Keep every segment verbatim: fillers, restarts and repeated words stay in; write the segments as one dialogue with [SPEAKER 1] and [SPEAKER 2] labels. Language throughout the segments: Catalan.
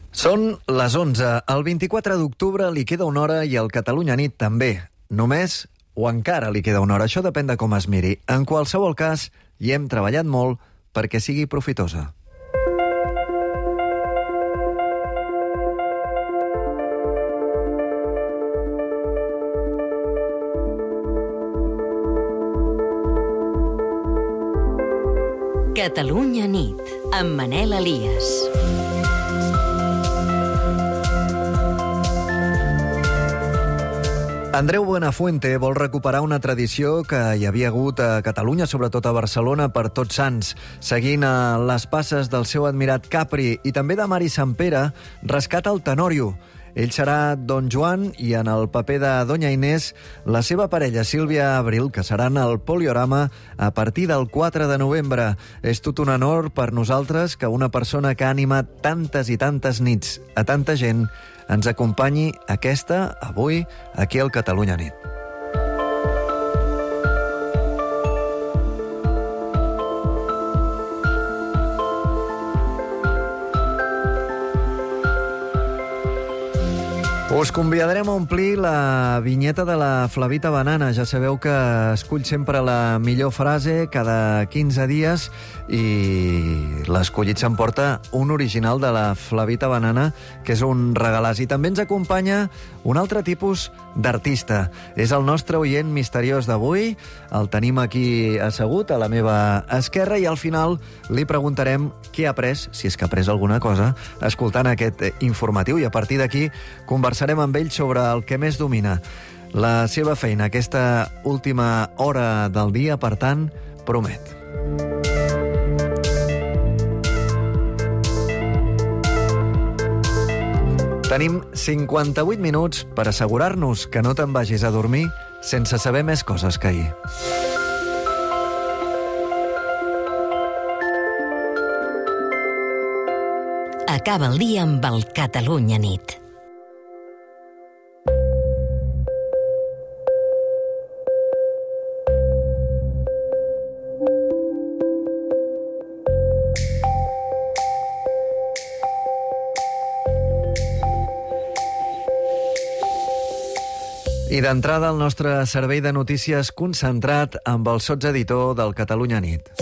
[SPEAKER 1] Són les onze. El vint-i-quatre d'octubre li queda una hora i el Catalunya Nit també. Només o encara li queda una hora. Això depèn de com es miri. En qualsevol cas, hi hem treballat molt perquè sigui profitosa.
[SPEAKER 2] Catalunya Nit, amb Manel Elias.
[SPEAKER 1] Andreu Buenafuente vol recuperar una tradició que hi havia hagut a Catalunya, sobretot a Barcelona, per Tots Sants. Seguint les passes del seu admirat Capri i també de Mari Sampere, rescata el Tenorio. Ell serà Don Joan i en el paper de Doña Inés, la seva parella Sílvia Abril, que seran al Poliorama a partir del quatre de novembre. És tot un honor per nosaltres que una persona que ha animat tantes i tantes nits a tanta gent ens acompanyi aquesta, avui, aquí al Catalunya Nit. Us convidarem a omplir la vinyeta de la Flavita Banana. Ja sabeu que escull sempre la millor frase cada quinze dies i l'escollit s'emporta un original de la Flavita Banana, que és un regalàs. I també ens acompanya un altre tipus d'artista. És el nostre oient misteriós d'avui. El tenim aquí assegut a la meva esquerra i al final li preguntarem què ha après, si és que ha après alguna cosa, escoltant aquest informatiu, i a partir d'aquí conversarem amb ell sobre el que més domina, la seva feina. Aquesta última hora del dia, per tant, promet. Tenim cinquanta-vuit minuts per assegurar-nos que no te'n vagis a dormir sense saber més coses que ahir.
[SPEAKER 2] Acaba el dia amb el Catalunya Nit.
[SPEAKER 1] I d'entrada el nostre servei de notícies concentrat amb el sotseditor del Catalunya Nit.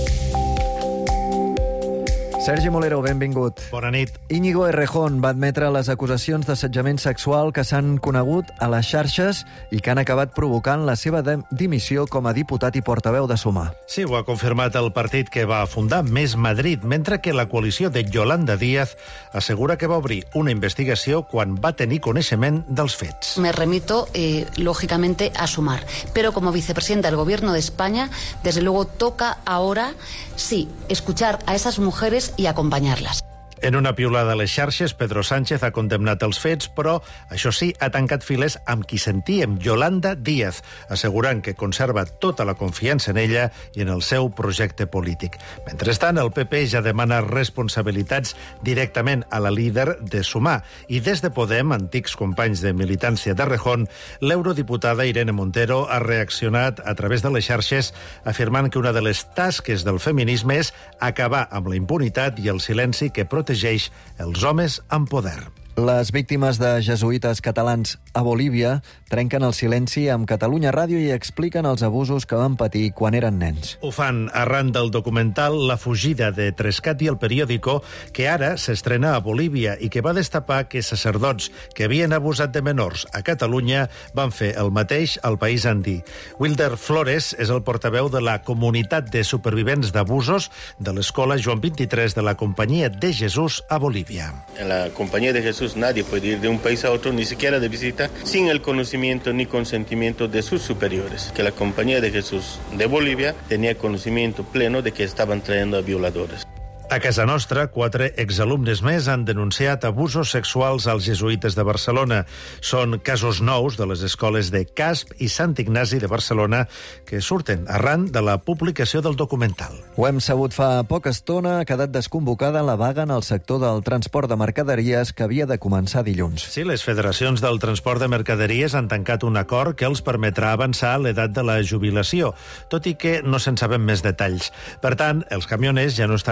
[SPEAKER 1] Sergi Molero, benvingut.
[SPEAKER 3] Bona nit.
[SPEAKER 1] Íñigo Errejón va admetre les acusacions d'assetjament sexual que s'han conegut a les xarxes i que han acabat provocant la seva dimissió com a diputat i portaveu de Sumar.
[SPEAKER 3] Sí, ho ha confirmat el partit que va fundar Més Madrid, mentre que la coalició de Yolanda Díaz assegura que va obrir una investigació quan va tenir coneixement dels fets.
[SPEAKER 4] Me remito, eh, lógicamente, a Sumar. Pero como vicepresidenta del Gobierno de España, desde luego toca ahora, sí, escuchar a esas mujeres i acompanyar-les.
[SPEAKER 3] En una piulada a les xarxes, Pedro Sánchez ha condemnat els fets, però, això sí, ha tancat files amb qui sentíem, Yolanda Díaz, assegurant que conserva tota la confiança en ella i en el seu projecte polític. Mentrestant, el P P ja demana responsabilitats directament a la líder de Sumar. I des de Podem, antics companys de militància de Rejón, l'eurodiputada Irene Montero ha reaccionat a través de les xarxes afirmant que una de les tasques del feminisme és acabar amb la impunitat i el silenci que protegeix protegeix els homes amb poder.
[SPEAKER 1] Les víctimes de jesuïtes catalans a Bolívia trenquen el silenci amb Catalunya Ràdio i expliquen els abusos que van patir quan eren nens.
[SPEAKER 3] Ho fan arran del documental La fugida de Trescat i el Periódico, que ara s'estrena a Bolívia i que va destapar que sacerdots que havien abusat de menors a Catalunya van fer el mateix al país andí. Wilder Flores és el portaveu de la comunitat de supervivents d'abusos de l'escola Joan vint-i-tres de la Companyia de Jesús a Bolívia.
[SPEAKER 5] En la Companyia de Jesús nadie puede ir de un país a otro, ni siquiera de visita, sin el conocimiento ni consentimiento de sus superiores. Que la Compañía de Jesús de Bolivia tenía conocimiento pleno de que estaban trayendo a violadores.
[SPEAKER 3] A casa nostra, quatre exalumnes més han denunciat abusos sexuals als jesuïtes de Barcelona. Són casos nous de les escoles de Casp i Sant Ignasi de Barcelona que surten arran de la publicació del documental.
[SPEAKER 1] Ho hem sabut fa poca estona, ha quedat desconvocada la vaga en el sector del transport de mercaderies que havia de començar dilluns.
[SPEAKER 3] Sí, les federacions del transport de mercaderies han tancat un acord que els permetrà avançar l'edat de la jubilació, tot i que no se'n saben més detalls. Per tant, els camioners ja no estan convocats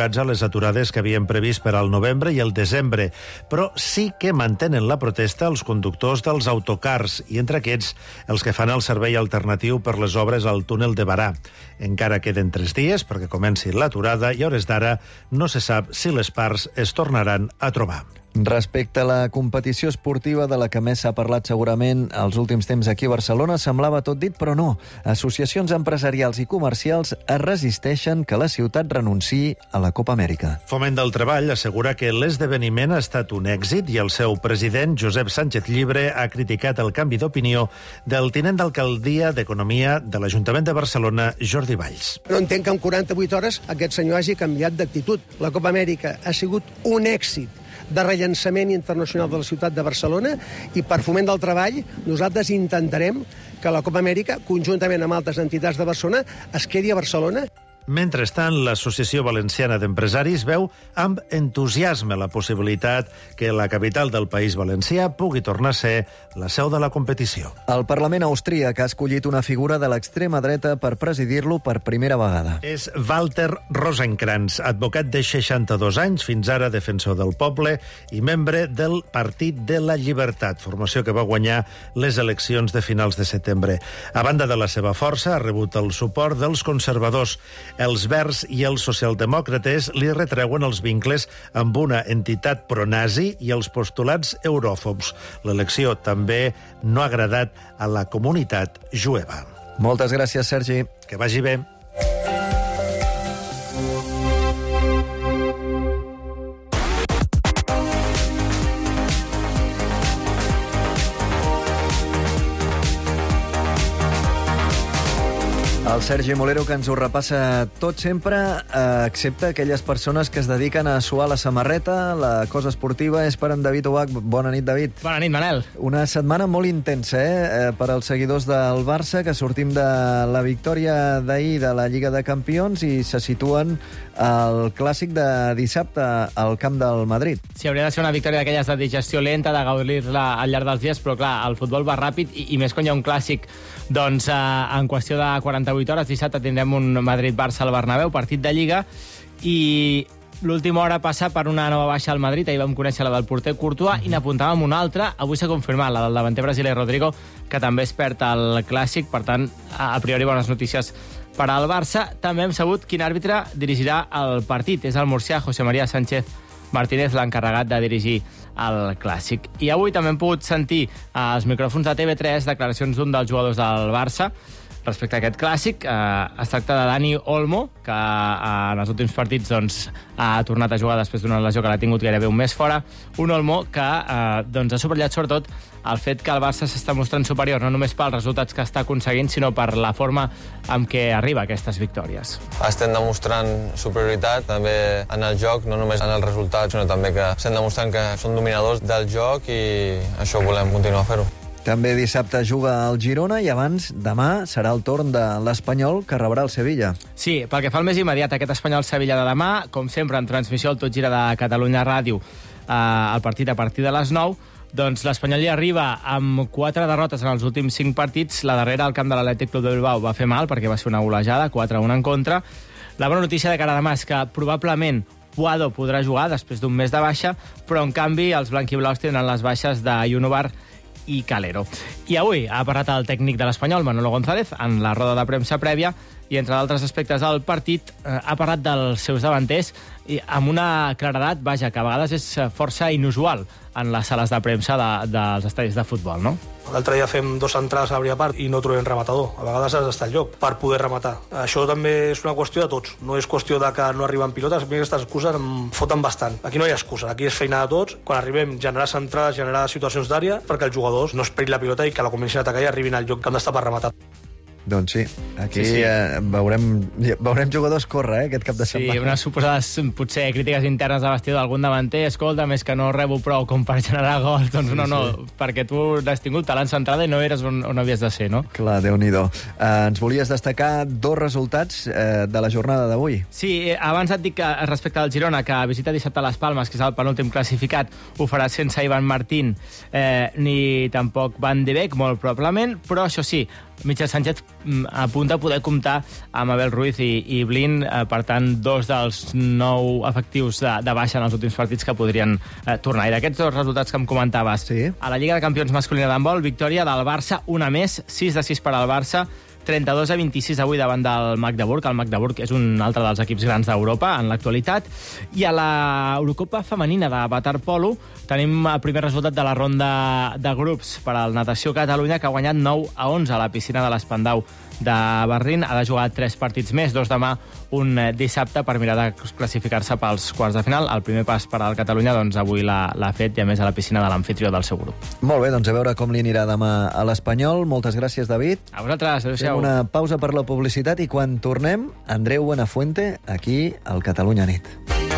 [SPEAKER 3] lligats a les aturades que havien previst per al novembre i el desembre, però sí que mantenen la protesta els conductors dels autocars i, entre aquests, els que fan el servei alternatiu per les obres al túnel de Barà. Encara queden tres dies perquè comenci l'aturada i a hores d'ara no se sap si les parts es tornaran a trobar.
[SPEAKER 1] Respecte a la competició esportiva de la que més s'ha parlat segurament als últims temps aquí a Barcelona, semblava tot dit, però no. Associacions empresarials i comercials es resisteixen que la ciutat renunciï a la Copa Amèrica.
[SPEAKER 3] Foment del Treball assegura que l'esdeveniment ha estat un èxit i el seu president, Josep Sánchez Llibre, ha criticat el canvi d'opinió del tinent d'alcaldia d'Economia de l'Ajuntament de Barcelona, Jordi Valls.
[SPEAKER 6] No entenc que en quaranta-vuit hores aquest senyor hagi canviat d'actitud. La Copa Amèrica ha sigut un èxit de rellançament internacional de la ciutat de Barcelona i per Foment del Treball nosaltres intentarem que la Copa Amèrica, conjuntament amb altres entitats de Barcelona, es quedi a Barcelona.
[SPEAKER 3] Mentrestant, l'Associació Valenciana d'Empresaris veu amb entusiasme la possibilitat que la capital del País Valencià pugui tornar a ser la seu de la competició.
[SPEAKER 1] El Parlament austríac ha escollit una figura de l'extrema dreta per presidir-lo per primera vegada.
[SPEAKER 3] És Walter Rosenkrantz, advocat de seixanta-dos anys, fins ara defensor del poble i membre del Partit de la Llibertat, formació que va guanyar les eleccions de finals de setembre. A banda de la seva força, ha rebut el suport dels conservadors. Els Verds i els socialdemòcrates li retreuen els vincles amb una entitat pronazi i els postulats euròfobs. L'elecció també no ha agradat a la comunitat jueva.
[SPEAKER 1] Moltes gràcies, Sergi.
[SPEAKER 3] Que vagi bé.
[SPEAKER 1] El Sergi Molero, que ens ho repassa tot sempre, eh, excepte aquelles persones que es dediquen a suar la samarreta. La cosa esportiva és per en David Ubach. Bona nit, David.
[SPEAKER 7] Bona nit, Manel.
[SPEAKER 1] Una setmana molt intensa, eh, eh per als seguidors del Barça, que sortim de la victòria d'ahir de la Lliga de Campions i se situen al clàssic de dissabte al camp del Madrid.
[SPEAKER 7] Sí, hauria de ser una victòria d'aquelles de digestió lenta, de gaudir-la al llarg dels dies, però clar, el futbol va ràpid i, i més quan hi ha un clàssic, doncs eh, en qüestió de quaranta-vuit hores, dissabte tindrem un Madrid-Barça al Bernabéu, partit de Lliga, i l'última hora passa per una nova baixa al Madrid. Ahir vam conèixer la del porter Courtois i n'apuntàvem una altra. Avui s'ha confirmat, la del davanter brasiler Rodrigo, que també es perd el clàssic. Per tant, a priori bones notícies per al Barça. També hem sabut quin àrbitre dirigirà el partit. És el murcià José María Sánchez Martínez, l'encarregat de dirigir el clàssic. I avui també hem pogut sentir als micròfons de T V tres declaracions d'un dels jugadors del Barça respecte a aquest clàssic. Eh, es tracta de Dani Olmo, que eh, en els últims partits doncs, ha tornat a jugar després d'una lesió que l'ha tingut gairebé un mes fora. Un Olmo que eh, doncs, ha subratllat sobretot el fet que el Barça s'està mostrant superior, no només pels resultats que està aconseguint, sinó per la forma amb què arriba a aquestes victòries.
[SPEAKER 8] Estem demostrant superioritat també en el joc, no només en els resultats, sinó també que estem demostrant que som dominadors del joc i això volem continuar a fer-ho.
[SPEAKER 1] També dissabte juga el Girona i abans, demà, serà el torn de l'Espanyol, que rebrà el Sevilla.
[SPEAKER 7] Sí, pel que fa al més immediat, aquest Espanyol-Sevilla de demà, com sempre, en transmissió al Tot Gira de Catalunya Ràdio, eh, el partit a partir de les nou, doncs l'Espanyol hi arriba amb quatre derrotes en els últims cinc partits. La darrera al camp de l'Atlètic Club de Bilbao va fer mal, perquè va ser una golejada, quatre a un en contra. La bona notícia de cara a demà és que probablement Puado podrà jugar després d'un mes de baixa, però en canvi els blanquiblaus tenen les baixes de Yunubar i Calero. I avui ha parlat el tècnic de l'Espanyol, Manolo González, en la roda de premsa prèvia, i entre d'altres aspectes del partit eh, ha parlat dels seus davanters i amb una claredat, vaja, que a vegades és força inusual en les sales de premsa de, dels estadis de futbol, no?
[SPEAKER 9] L'altre dia fem dos entrades a la primera part i no trobem rematador. A vegades has d'estar al lloc per poder rematar. Això també és una qüestió de tots. No és qüestió de que no arriben pilotes. A mi aquestes excuses em foten bastant. Aquí no hi ha excusa. Aquí és feina de tots. Quan arribem, generar centrades, generar situacions d'àrea perquè els jugadors no es perin la pilota i que la comencin a atacar i arribin al lloc que han d'estar per rematar.
[SPEAKER 1] Doncs sí, aquí
[SPEAKER 7] Sí, sí.
[SPEAKER 1] Eh, veurem, veurem jugadors córrer, eh, aquest cap de setmana.
[SPEAKER 7] Sí, unes suposades, potser, crítiques internes de vestidor d'algun davanter. Escolta, més que no rebo prou com per generar gols. Doncs no, no, perquè tu has tingut talent centrada i no eres on, on havies de ser, no?
[SPEAKER 1] Clar, Déu-n'hi-do. Eh, ens volies destacar dos resultats eh, de la jornada d'avui.
[SPEAKER 7] Sí, eh, abans et dic que respecte al Girona, que visita dissabte a les Palmes, que és el penúltim classificat, ho farà sense Ivan Martín eh, ni tampoc Van de Beek, molt probablement, però això sí, Michel Sánchez a punt de poder comptar amb Abel Ruiz i, i Blin, eh, per tant, dos dels nou efectius de, de baixa en els últims partits que podrien eh, tornar. I d'aquests dos resultats que em comentaves,
[SPEAKER 1] sí.
[SPEAKER 7] A la Lliga de Campions masculina d'handbol, victòria del Barça, una més, sis de sis per al Barça, trenta-dos a vint-i-sis avui davant del Magdeburg. El Magdeburg és un altre dels equips grans d'Europa en l'actualitat. I a l'Eurocopa femenina de waterpolo tenim el primer resultat de la ronda de grups per al Natació Catalunya, que ha guanyat nou a onze a la piscina de l'Espandau de Berlín. Ha de jugar tres partits més, dos demà, un dissabte, per mirar de classificar-se pels quarts de final. El primer pas per al Catalunya, doncs, avui l'ha fet, i a més a la piscina de l'amfitrió del seu grup.
[SPEAKER 1] Molt bé, doncs a veure com li anirà demà a l'Espanyol. Moltes gràcies, David.
[SPEAKER 7] A vosaltres, adéu-siau.
[SPEAKER 1] Fem una pausa per la publicitat i quan tornem, Andreu Buenafuente, aquí al Catalunya Nit.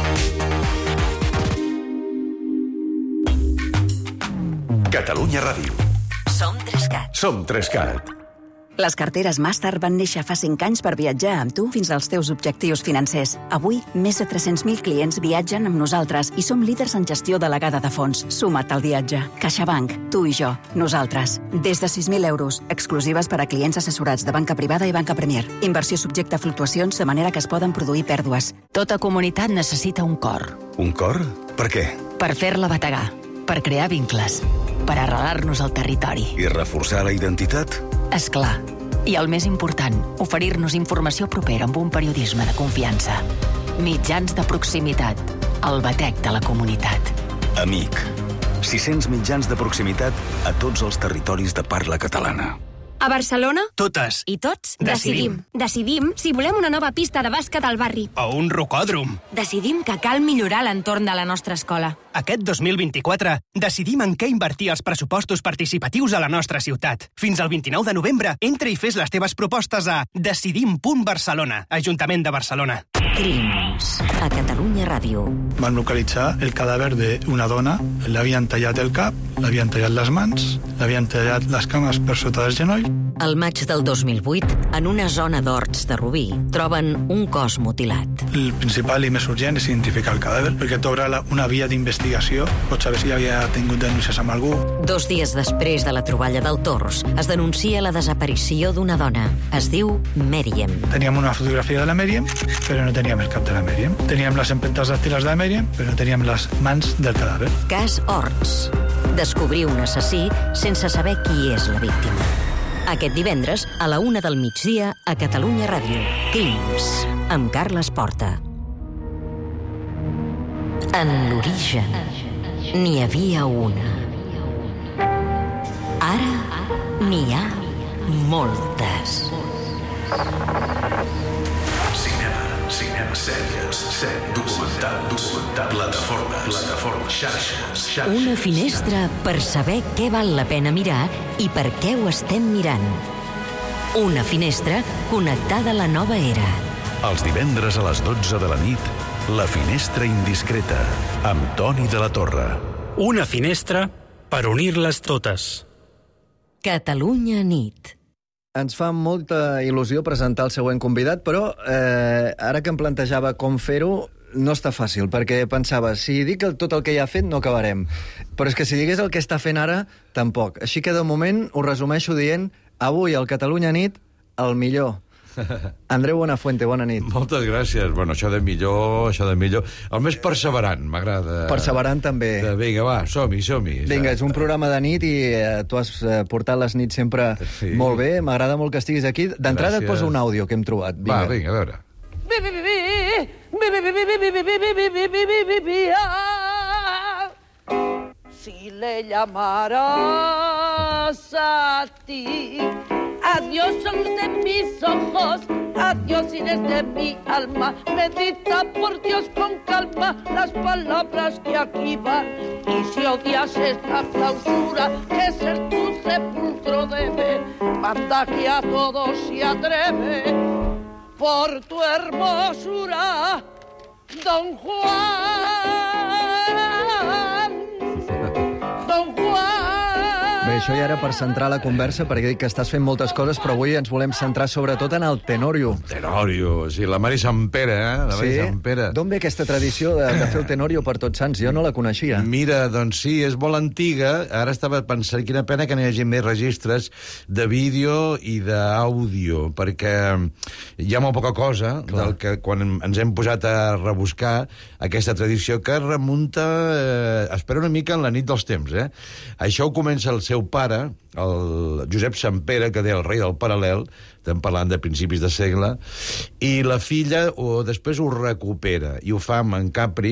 [SPEAKER 10] Catalunya Ràdio.
[SPEAKER 2] Som Trescat.
[SPEAKER 10] Som Trescat.
[SPEAKER 11] Les carteres Master van néixer fa cinc anys per viatjar amb tu fins als teus objectius financers. Avui, més de tres-cents mil clients viatgen amb nosaltres i som líders en gestió delegada de fons. Suma't al viatge. CaixaBank, tu i jo, nosaltres. Des de sis mil euros, exclusives per a clients assessorats de banca privada i banca Premier. Inversió subjecta a fluctuacions, de manera que es poden produir pèrdues.
[SPEAKER 12] Tota comunitat necessita un cor.
[SPEAKER 10] Un cor? Per què?
[SPEAKER 12] Per fer-la bategar, per crear vincles, per arrelar-nos al territori.
[SPEAKER 10] I reforçar la identitat?
[SPEAKER 12] És clar. I el més important, oferir-nos informació propera amb un periodisme de confiança. Mitjans de proximitat. El batec de la comunitat.
[SPEAKER 10] Amic. sis-cents mitjans de proximitat a tots els territoris de parla catalana.
[SPEAKER 13] A Barcelona?
[SPEAKER 14] Totes.
[SPEAKER 13] I tots?
[SPEAKER 14] Decidim.
[SPEAKER 13] Decidim si volem una nova pista de bàsquet al barri.
[SPEAKER 14] O un rocòdrom.
[SPEAKER 13] Decidim que cal millorar l'entorn de la nostra escola.
[SPEAKER 14] Aquest dos mil vint-i-quatre decidim en què invertir els pressupostos participatius a la nostra ciutat. Fins al vint-i-nou de novembre, entra i fes les teves propostes a decidim punt barcelona, Ajuntament de Barcelona.
[SPEAKER 2] Crims. A Catalunya Ràdio.
[SPEAKER 15] Van localitzar el cadàver d'una dona, l'havien tallat el cap, l'havien tallat les mans, l'havien tallat les cames per sota del genoll.
[SPEAKER 2] Al maig del dos mil vuit, en una zona d'Horts de Rubí, troben un cos mutilat.
[SPEAKER 15] El principal i més urgent és identificar el cadàver, perquè t'obre una via d'investigació, pots saber si havia tingut denúncies amb algú.
[SPEAKER 2] Dos dies després de la troballa del tors, es denuncia la desaparició d'una dona. Es diu Mèriam.
[SPEAKER 15] Teníem una fotografia de la Mèriam, però no teníem el cap de la Mèriam. Teníem les empremtes dàctiles de la Mèriam, però no teníem les mans del cadàver.
[SPEAKER 2] Cas Horts. Descobrir un assassí sense saber qui és la víctima. Aquest divendres, a la una del migdia, a Catalunya Ràdio. Crims, amb Carles Porta. En l'origen, n'hi havia una. Ara, n'hi ha moltes.
[SPEAKER 10] Cinema, cinema, sèries, sèries, documental, documental, plataformes, plataformes, xarxes, xarxes.
[SPEAKER 2] Una finestra per saber què val la pena mirar i per què ho estem mirant. Una finestra connectada a la nova era.
[SPEAKER 10] Els divendres a les dotze de la nit, La finestra indiscreta, amb Toni de la Torre.
[SPEAKER 16] Una finestra per unir-les totes.
[SPEAKER 2] Catalunya nit.
[SPEAKER 1] Ens fa molta il·lusió presentar el següent convidat, però eh, ara que em plantejava com fer-ho, no està fàcil, perquè pensava, si dic tot el que ja ha fet, no acabarem. Però és que si digués el que està fent ara, tampoc. Així que de moment ho resumeixo dient, avui al Catalunya nit, el millor. Andreu Buenafuente, bona nit.
[SPEAKER 17] Moltes gràcies. Bueno, això de millor, això de millor. El més perseverant, m'agrada.
[SPEAKER 1] Perseverant també.
[SPEAKER 17] De, vinga, va, som-hi, som-hi.
[SPEAKER 1] Vinga, és un programa de nit i eh, tu has eh, portat les nits sempre sí. Molt bé. M'agrada molt que estiguis aquí. D'entrada et poso un àudio que hem trobat. Vinga.
[SPEAKER 17] Va, vinga, a veure.
[SPEAKER 18] Si le llamaras a ti, adiós son de mis ojos, adiós eres de mi alma. Medita por Dios con calma las palabras que aquí van. Y si odias esta clausura, que ser tu sepulcro debe, manda que a todos se atreve por tu hermosura, Don Juan. Don Juan.
[SPEAKER 1] Bé, això ja era per centrar la conversa, perquè he dit que estàs fent moltes coses, però avui ens volem centrar sobretot en el tenorio.
[SPEAKER 17] Tenorio, sí, la Mari Sant Pere, eh? La Mari
[SPEAKER 1] Sí?
[SPEAKER 17] Sant Pere.
[SPEAKER 1] D'on ve aquesta tradició de, de fer el tenorio per Tots Sants? Jo no la coneixia.
[SPEAKER 17] Mira, doncs sí, és molt antiga. Ara estava pensant, quina pena que no hi hagi més registres de vídeo i d'àudio, perquè hi ha molt poca cosa del que quan ens hem posat a rebuscar aquesta tradició que remunta, eh, espera una mica en la nit dels temps, eh? Això ho comença el seu pare, el Josep Sant Pere, que deia el rei del paral·lel, estem parlant de principis de segle, i la filla o, després ho recupera, i ho fa amb en Capri,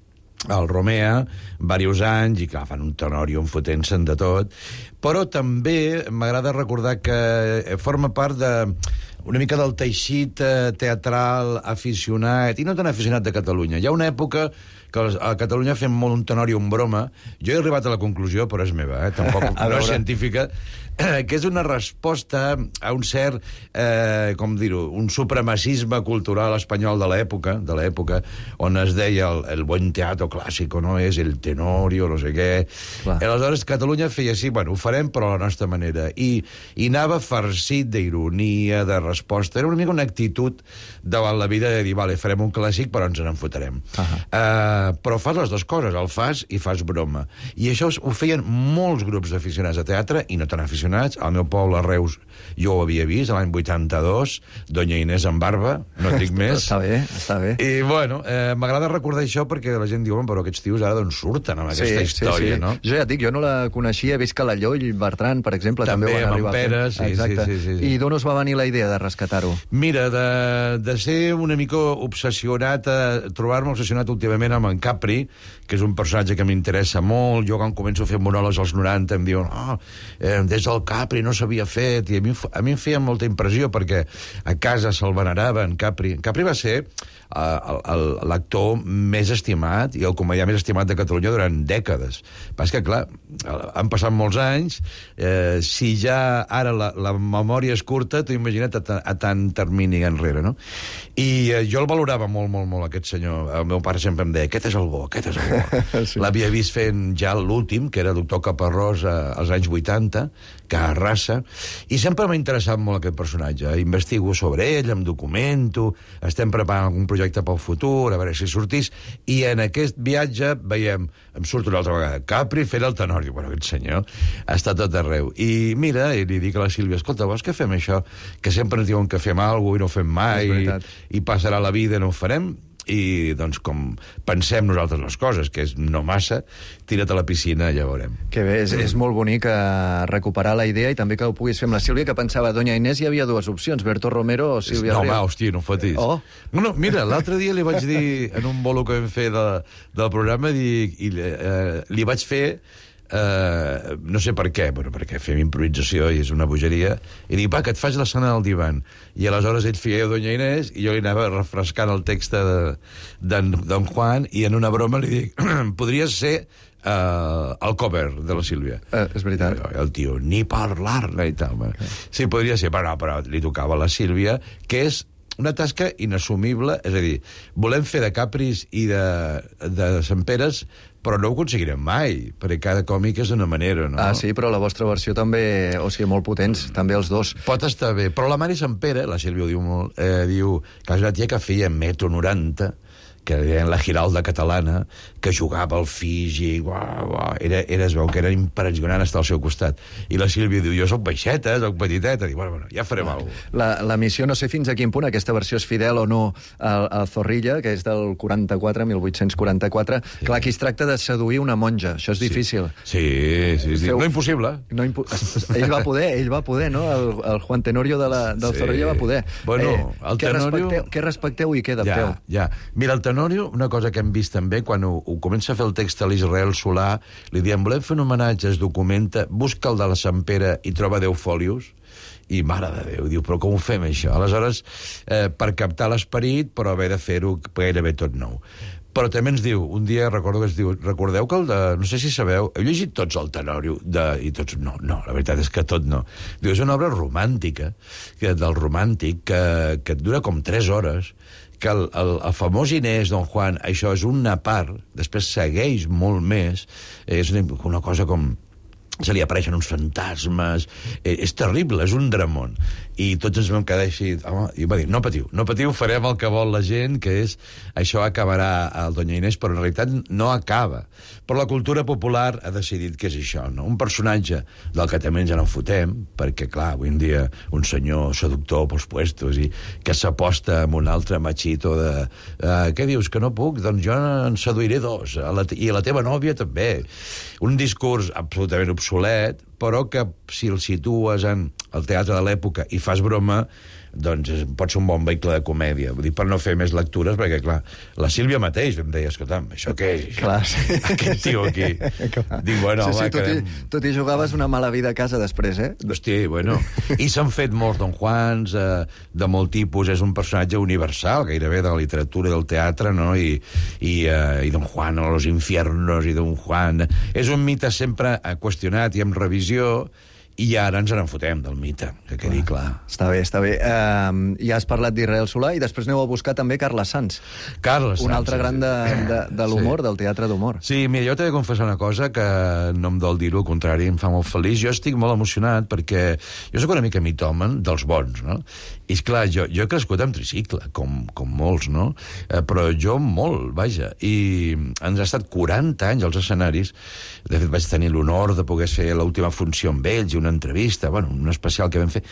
[SPEAKER 17] el Romea, diversos anys, i clar, fan un tenorio, un fotent-se'n de tot, però també m'agrada recordar que forma part de una mica del teixit teatral aficionat, i no tan aficionat de Catalunya. Hi ha una època que a Catalunya fem molt un tenorio en broma. Jo he arribat a la conclusió, però és meva, eh? Tampoc no és científica, que és una resposta a un cert, eh, com dir-ho, un supremacisme cultural espanyol de l'època, de l'època, on es deia el, el buen teatro clásico, no? És el tenorio, no sé què. Clar. I aleshores Catalunya feia així, bueno, ho farem, però a la nostra manera. I, i anava farcit d'ironia, de resposta. Era una mica una actitud davant la vida de dir, vale, farem un clàssic, però ens en fotrem. Uh -huh. uh, però fas les dues coses, el fas i fas broma. I això ho feien molts grups d'aficionats a teatre, i no tan aficionats. Al meu poble, a Reus, jo ho havia vist, l'any vuitanta-dos, Doña Inés en barba, no et dic més.
[SPEAKER 1] Està bé, està bé.
[SPEAKER 17] I, bueno, eh, m'agrada recordar això perquè la gent diu, però aquests tios ara d'on surten amb aquesta
[SPEAKER 1] sí,
[SPEAKER 17] història,
[SPEAKER 1] sí, sí.
[SPEAKER 17] no?
[SPEAKER 1] Jo ja et dic, jo no la coneixia, he vist que la Lloll, Bertran, per exemple, també,
[SPEAKER 17] també
[SPEAKER 1] ho van arribar
[SPEAKER 17] Pere,
[SPEAKER 1] a fer.
[SPEAKER 17] sí, sí, sí, sí, sí.
[SPEAKER 1] I d'on us va venir la idea de rescatar-ho?
[SPEAKER 17] Mira, de, de ser una mica obsessionat, a trobar-me obsessionat últimament amb en Capri, que és un personatge que m'interessa molt. Jo, quan començo a fer monòlegs als noranta, em diuen, oh, eh, des del Capri no s'havia fet, i a mi, a mi em feia molta impressió, perquè a casa se'l venerava, en Capri. En Capri va ser uh, l'actor més estimat i el comedià més estimat de Catalunya durant dècades. Però és que, clar, han passat molts anys, eh, si ja ara la, la memòria és curta, t'ho imagina't a, a tant termini enrere, no? I eh, jo el valorava molt, molt, molt, aquest senyor. El meu pare sempre em deia, aquest és el bo, aquest és el bo. Sí. L'havia vist fent ja l'últim, que era Doctor Caparrós, eh, als anys vuitanta, que arrasa, i sempre m'ha interessat molt aquest personatge. Investigo sobre ell, em documento, estem preparant algun projecte pel futur, a veure si sortís, i en aquest viatge veiem, em surt una altra vegada, Capri fent el tenorio. Bueno, aquest senyor està tot arreu. I mira, i li dic a la Sílvia, escolta, vols que fem això? Que sempre ens diuen que fem alguna cosa i no ho fem mai, i, i passarà la vida i no ho farem. I, doncs, com pensem nosaltres les coses, que és no massa, tira't a la piscina i ja veurem.
[SPEAKER 1] Que bé, és, és molt bonic eh, recuperar la idea i també que ho puguis fer amb la Sílvia, que pensava, Doña Inés hi havia dues opcions, Berto Romero o Sílvia
[SPEAKER 17] No,
[SPEAKER 1] Riu.
[SPEAKER 17] home, hòstia, no fotis.
[SPEAKER 1] Oh.
[SPEAKER 17] No, no, mira, l'altre dia li vaig dir, en un bolo que vam fer de, del programa, dic, i eh, li vaig fer Uh, no sé per què, bueno, perquè fem improvisació i és una bogeria, i dic, va, que et faig l'escena del divan. I aleshores ell feia Doña Inés i jo li anava refrescant el text de Don Juan, i en una broma li dic, podries ser uh, el cover de la Sílvia.
[SPEAKER 1] Uh, és veritat.
[SPEAKER 17] I el tio, ni parlar-ne i tal. Okay. Sí, podria ser, però no, però li tocava a la Sílvia, que és una tasca inassumible, és a dir, volem fer de Capris i de, de Sant Peres, però no ho aconseguirem mai, perquè cada còmic és d'una manera, no?
[SPEAKER 1] Ah, sí, però la vostra versió també, o sigui, molt potents, també els dos.
[SPEAKER 17] Pot estar bé, però la Mari Sant Pere, la Sílvia ho diu molt, eh, diu que és una tia que feia metro noranta, que deien la Giralda catalana, que jugava al Fiji, uau, uau, era, era, es veu que era impressionant estar al seu costat. I la Sílvia diu, jo soc baixeta, soc petiteta, diu, bueno, bueno, ja farem alguna cosa.
[SPEAKER 1] La, la missió, no sé fins a quin punt aquesta versió és fidel o no al, al Zorrilla, que és del quaranta-quatre, mil vuit-cents quaranta-quatre. Sí. Clar, aquí es tracta de seduir una monja, això és
[SPEAKER 17] sí.
[SPEAKER 1] difícil.
[SPEAKER 17] Sí, sí, sí. Feu... no impossible.
[SPEAKER 1] No impo... ell va poder, ell va poder, no? El, el Juan Tenorio de la, del sí. Zorrilla va poder.
[SPEAKER 17] Bueno,
[SPEAKER 1] eh,
[SPEAKER 17] el
[SPEAKER 1] què
[SPEAKER 17] Tenorio...
[SPEAKER 1] Respecteu, què respecteu i què adapteu?
[SPEAKER 17] Ja, ja. Mira, el Tenorio, una cosa que hem vist també, quan ho, ho comença a fer el text a l'Israel Solà, li diem, volem fer un homenatge, es documenta, busca el de la Sant Pere i troba deu fòlios, i mare de Déu, diu, però com ho fem, això? Aleshores, eh, per captar l'esperit, però haver de fer-ho gairebé tot nou. Però també ens diu, un dia recordo que es diu, recordeu que el de, no sé si sabeu, heu llegit tots el Tenorio, de, i tots, no, no, la veritat és que tot no. Diu, és una obra romàntica, que, del romàntic, que, que dura com tres hores, que el, el, el famós Inés, Don Juan, això és una part, després segueix molt més, és una, una cosa com se li apareixen uns fantasmes, eh, és terrible, és un dramón. I tots ens vam quedar així, home, i va dir, no patiu, no patiu, farem el que vol la gent, que és, això acabarà al Doña Inés, però en realitat no acaba. Però la cultura popular ha decidit que és això, no? Un personatge del que també ens en fotem, perquè, clar, avui en dia un senyor seductor pels puestos i que s'aposta amb un altre machito de uh, què dius, que no puc? Doncs jo en seduiré dos, a la i a la teva nòvia també. Un discurs absolutament obsolet, però que si el situes en el teatre de l'època i fas broma, doncs pot ser un bon vehicle de comèdia. Vull dir, per no fer més lectures, perquè, clar, la Sílvia mateix em deia, escolta'm, això què és?
[SPEAKER 1] Clar, sí.
[SPEAKER 17] Aquest tio aquí. Dic, bueno,
[SPEAKER 1] sí, sí,
[SPEAKER 17] home,
[SPEAKER 1] tu
[SPEAKER 17] quedem...
[SPEAKER 1] tu t'hi jugaves una mala vida a casa després, eh?
[SPEAKER 17] Hosti, bueno. I s'han fet molts Don Juans, eh, de molt tipus, és un personatge universal, gairebé, de la literatura i del teatre, no? I, i, eh, i Don Juan a los infiernos, i Don Juan... És un mite sempre qüestionat i amb revisió, i ara ens en fotem del mite, que quedi clar. clar.
[SPEAKER 1] Està bé, està bé. Uh, ja has parlat d'Israel Solà i després aneu a buscar també Carles Sans.
[SPEAKER 17] Carles Sans.
[SPEAKER 1] Un altre
[SPEAKER 17] sí,
[SPEAKER 1] gran de, de, de l'humor, sí. del teatre d'humor.
[SPEAKER 17] Sí, mira, jo t'he de confessar una cosa que no em dol dir-ho, al contrari, em fa molt feliç. Jo estic molt emocionat perquè jo sóc una mica mitòman dels bons, no? I, esclar, jo, jo he crescut amb tricicle, com, com molts, no? Eh, però jo molt, vaja. I ens ha estat quaranta anys als escenaris. De fet, vaig tenir l'honor de poder fer l'última funció amb ells i una entrevista, bueno, un especial que vam fer.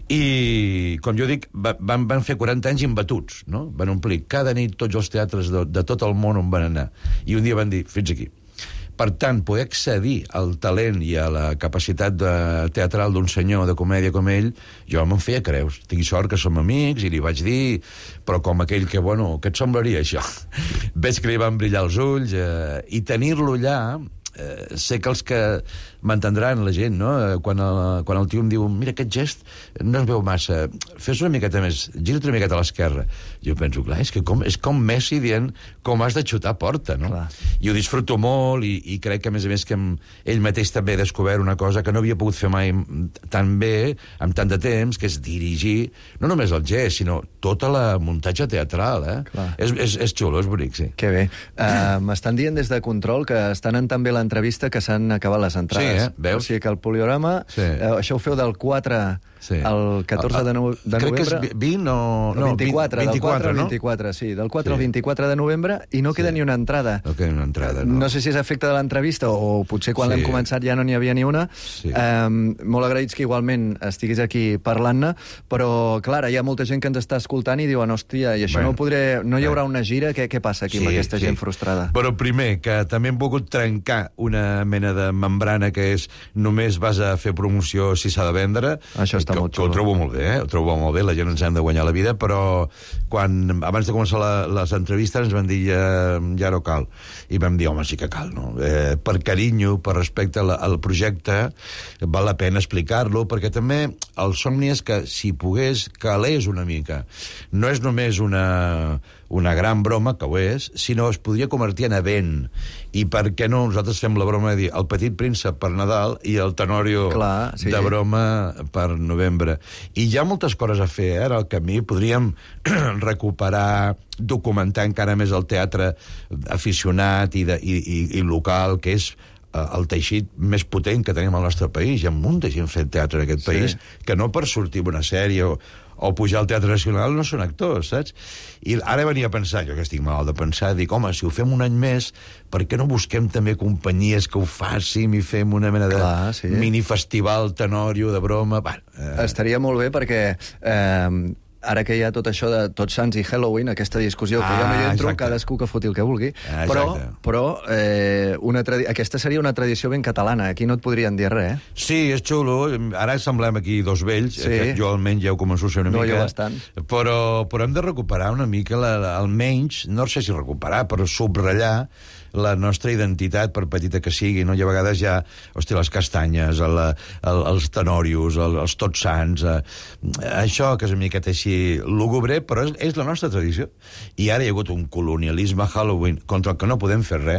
[SPEAKER 17] I, com jo dic, van, van fer quaranta anys imbatuts, no? Van omplir cada nit tots els teatres de, de tot el món on van anar. I un dia van dir, fins aquí. Per tant, poder accedir al talent i a la capacitat de teatral d'un senyor de comèdia com ell, jo me'n feia creus. Tinc sort que som amics i li vaig dir, però com aquell que, bueno, què et semblaria això? Veig que li van brillar els ulls eh, i tenir-lo allà... Eh, sé que els que m'entendran la gent, no? Quan el, quan el tio em diu, mira, aquest gest no es veu massa, fes una miqueta més, gira't una miqueta a l'esquerra. Jo penso, clar, és que com, és com Messi dient com has de xutar porta, no? Clar. I ho disfruto molt i, i crec que, a més a més, que ell mateix també ha descobert una cosa que no havia pogut fer mai tan bé, amb tant de temps, que és dirigir, no només el gest, sinó tota la muntatge teatral, eh? És, és, és xulo, és bonic, sí.
[SPEAKER 1] Que bé. Uh, M'estan dient des de Control que estan en també l'entrevista que s'han acabat les entrades.
[SPEAKER 17] Sí, eh? Veus?
[SPEAKER 1] O sigui que el poliorama, sí. eh, això ho feu del quatre sí. al catorze de, no, de
[SPEAKER 17] Crec
[SPEAKER 1] novembre.
[SPEAKER 17] Crec que és vint o...
[SPEAKER 1] No, vint-i-quatre,
[SPEAKER 17] vint,
[SPEAKER 1] del quatre al
[SPEAKER 17] no?
[SPEAKER 1] vint-i-quatre, sí. Del quatre sí. al vint-i-quatre de novembre, i no
[SPEAKER 17] sí.
[SPEAKER 1] queda ni una entrada.
[SPEAKER 17] No queda una entrada, no.
[SPEAKER 1] No sé si és efecte de l'entrevista o potser quan sí. l'hem començat ja no n'hi havia ni una. Sí. Um, molt agraïts que igualment estiguis aquí parlant-ne, però, clar, hi ha molta gent que ens està escoltant i diuen, hòstia, i això bueno, no podré... No hi haurà una gira? Què, què passa aquí sí, amb aquesta sí. gent frustrada?
[SPEAKER 17] Però primer, que també hem volgut trencar una mena de membrana que és només vas a fer promoció si s'ha de vendre.
[SPEAKER 1] Això està
[SPEAKER 17] que,
[SPEAKER 1] molt
[SPEAKER 17] xulo. Que ho trobo molt bé, eh? Ho trobo molt bé, la gent ens hem de guanyar la vida, però quan, abans de començar la, les entrevistes ens van dir ja, ja no cal. I vam dir, home, sí que cal, no? Eh, per carinyo, per respecte al, al projecte, val la pena explicar-lo, perquè també el somni és que, si pogués, calés una mica. No és només una, una gran broma, que ho és, sinó es podria convertir en event. I per què no nosaltres fem la broma de dir el Petit Príncep per Nadal i el Tenorio Clar, sí. de broma per novembre. I hi ha moltes coses a fer, eh? Al camí podríem recuperar, documentar encara més el teatre aficionat i, de, i, i, i local, que és el teixit més potent que tenim al nostre país. Hi ha molta gent fent teatre en aquest sí. país que no per sortir una sèrie o, o pujar al Teatre Nacional no són actors, saps? I ara venia a pensar, jo que estic malalt de pensar, dic, home, si ho fem un any més, per què no busquem també companyies que ho facin i fem una mena de Clar, sí. minifestival Tenorio de broma? Bueno, eh...
[SPEAKER 1] Estaria molt bé perquè... Eh... Ara que hi ha tot això de Tots Sants i Halloween, aquesta discussió, que ah, jo no hi entro, exacte. Cadascú que foti el que vulgui, ah, però, però eh, una tradi- aquesta seria una tradició ben catalana, aquí no et podrien dir res, eh?
[SPEAKER 17] Sí, és xulo, ara semblem aquí dos vells, sí. jo almenys ja ho començo a ser una
[SPEAKER 1] no,
[SPEAKER 17] mica,
[SPEAKER 1] bastant.
[SPEAKER 17] Però, però hem de recuperar una mica, la, la, almenys, no sé si recuperar, però subratllar la nostra identitat, per petita que sigui, no? I a vegades ja, hosti, les castanyes, el, el, els tenorios, el, els Tots Sants, eh, això que és una miqueta així lúgubre, però és, és la nostra tradició. I ara hi ha hagut un colonialisme Halloween contra el que no podem fer res.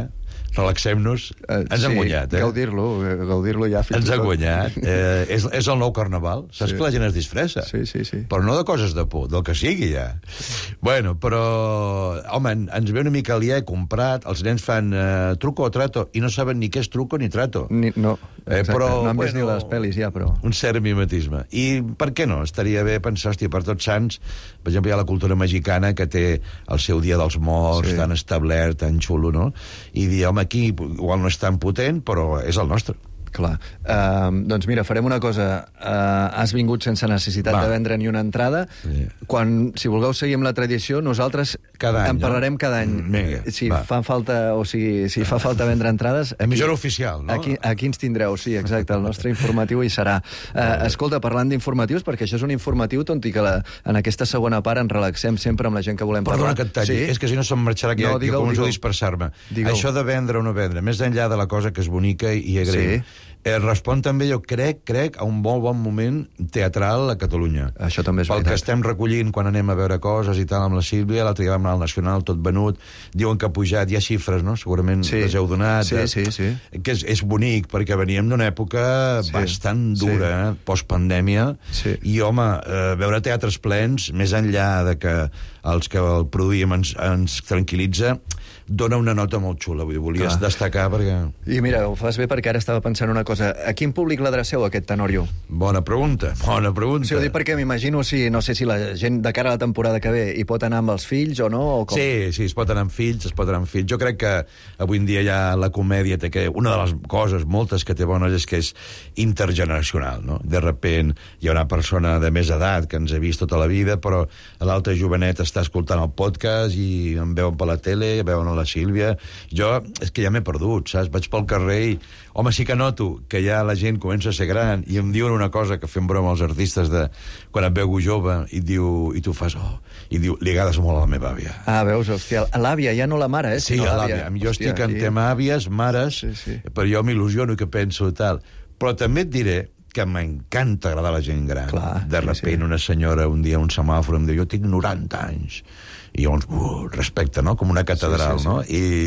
[SPEAKER 17] relaxem-nos. Uh, ens han
[SPEAKER 1] sí,
[SPEAKER 17] guanyat, eh?
[SPEAKER 1] Gaudir-lo, gaudir-lo ja fins
[SPEAKER 17] ens
[SPEAKER 1] i tot.
[SPEAKER 17] han guanyat. Eh, és, és el nou carnaval. Saps
[SPEAKER 1] Sí.
[SPEAKER 17] que la gent es disfressa?
[SPEAKER 1] Sí, sí, sí.
[SPEAKER 17] Però no de coses de por, del que sigui, ja. Bueno, però... Home, en- ens ve una mica aliè, comprat, els nens fan eh, truco o trato, i no saben ni què és truco ni trato.
[SPEAKER 1] Ni, no,
[SPEAKER 17] Eh,
[SPEAKER 1] exacte.
[SPEAKER 17] però,
[SPEAKER 1] no han vist
[SPEAKER 17] bueno,
[SPEAKER 1] ni les pel·lis ja, però...
[SPEAKER 17] Un cert mimetisme. I per què no? Estaria bé pensar, hòstia, per Tots Sants, per exemple, hi ha la cultura mexicana que té el seu dia dels morts,
[SPEAKER 1] Sí.
[SPEAKER 17] tan establert, tan xulo, no? I dir, home, aquí igual no és tan potent, però és el nostre.
[SPEAKER 1] Clar. Uh, doncs mira, farem una cosa. Uh, has vingut sense necessitat
[SPEAKER 17] Va.
[SPEAKER 1] de vendre ni una entrada.
[SPEAKER 17] Sí.
[SPEAKER 1] Quan, si vulgueu seguir amb la tradició, nosaltres
[SPEAKER 17] Cada any,
[SPEAKER 1] en parlarem
[SPEAKER 17] no?
[SPEAKER 1] cada any.
[SPEAKER 17] Mm, vinga,
[SPEAKER 1] si
[SPEAKER 17] va.
[SPEAKER 1] fa falta, o sigui, si fa falta vendre entrades... Aquí,
[SPEAKER 17] Emissora oficial, no?
[SPEAKER 1] Aquí, aquí ens tindreu, sí, exacte. El nostre informatiu hi serà. Uh, escolta, parlant d'informatius, perquè això és un informatiu, tot i que la, en aquesta segona part ens relaxem sempre amb la gent que volem
[SPEAKER 17] Perdona
[SPEAKER 1] parlar.
[SPEAKER 17] que et talli,
[SPEAKER 1] Sí?
[SPEAKER 17] és que si no se'm marxarà aquí,
[SPEAKER 1] No,
[SPEAKER 17] no,
[SPEAKER 1] digue'l,
[SPEAKER 17] jo començo a
[SPEAKER 1] digue'l.
[SPEAKER 17] dispersar-me.
[SPEAKER 1] Digue'l.
[SPEAKER 17] Això de vendre o no vendre, més enllà de la cosa que és bonica i agraïm,
[SPEAKER 1] Sí.
[SPEAKER 17] eh, respon també, jo crec, crec, a un molt bon moment teatral a Catalunya.
[SPEAKER 1] Això també és
[SPEAKER 17] Pel que
[SPEAKER 1] veritat.
[SPEAKER 17] estem recollint quan anem a veure coses i tal amb la Sílvia, l'altre dia vam anar al Nacional, tot venut, diuen que ha pujat, hi ha xifres, no? Segurament
[SPEAKER 1] Sí.
[SPEAKER 17] les heu donat.
[SPEAKER 1] Sí,
[SPEAKER 17] eh?
[SPEAKER 1] sí, sí.
[SPEAKER 17] Que és, és bonic, perquè veníem d'una època
[SPEAKER 1] Sí.
[SPEAKER 17] bastant dura, eh? Postpandèmia,
[SPEAKER 1] Sí.
[SPEAKER 17] i, home, eh, veure teatres plens, més enllà de que els que el produïm ens, ens tranquil·litza, dona una nota molt xula. Vull dir, volies
[SPEAKER 1] Clar.
[SPEAKER 17] destacar perquè...
[SPEAKER 1] I mira, ho fas bé perquè ara estava pensant una cosa. A quin públic l'adreceu, aquest Tenorio?
[SPEAKER 17] Bona pregunta, bona pregunta.
[SPEAKER 1] Sí, ho dic perquè m'imagino, si, no sé si la gent de cara a la temporada que ve hi pot anar amb els fills o no, o com?
[SPEAKER 17] Sí, sí, es pot anar amb fills, es pot anar amb fills. Jo crec que avui en dia ja la comèdia té que... Una de les coses, moltes que té bones, és que és intergeneracional, no? De repent hi ha una persona de més edat que ens ha vist tota la vida, però l'altre jovenet està escoltant el podcast i em veuen per la tele, veuen la Sílvia... Jo, és que ja m'he perdut, saps? Vaig pel carrer i... Home, sí que noto que ja la gent comença a ser gran i em diuen una cosa que fem broma als artistes de... Quan et veu jove i diu... I tu fas... Oh, i diu, li agrades molt a la meva àvia.
[SPEAKER 1] Ah, veus, hòstia, l'àvia, ja no la mare, eh?
[SPEAKER 17] Sí,
[SPEAKER 1] sinó
[SPEAKER 17] a l'àvia. Jo
[SPEAKER 1] Hòstia,
[SPEAKER 17] estic en
[SPEAKER 1] aquí.
[SPEAKER 17] tema àvies, mares,
[SPEAKER 1] Sí, sí.
[SPEAKER 17] però jo m'il·lusiono que penso tal. Però també et diré que m'encanta agradar a la gent gran.
[SPEAKER 1] Clar,
[SPEAKER 17] de
[SPEAKER 1] sí,
[SPEAKER 17] repent
[SPEAKER 1] sí.
[SPEAKER 17] una senyora un dia a un semàfor em diu, jo tinc noranta anys. I llavors, uh, respecte, no? Com una catedral,
[SPEAKER 1] Sí, sí, sí.
[SPEAKER 17] no?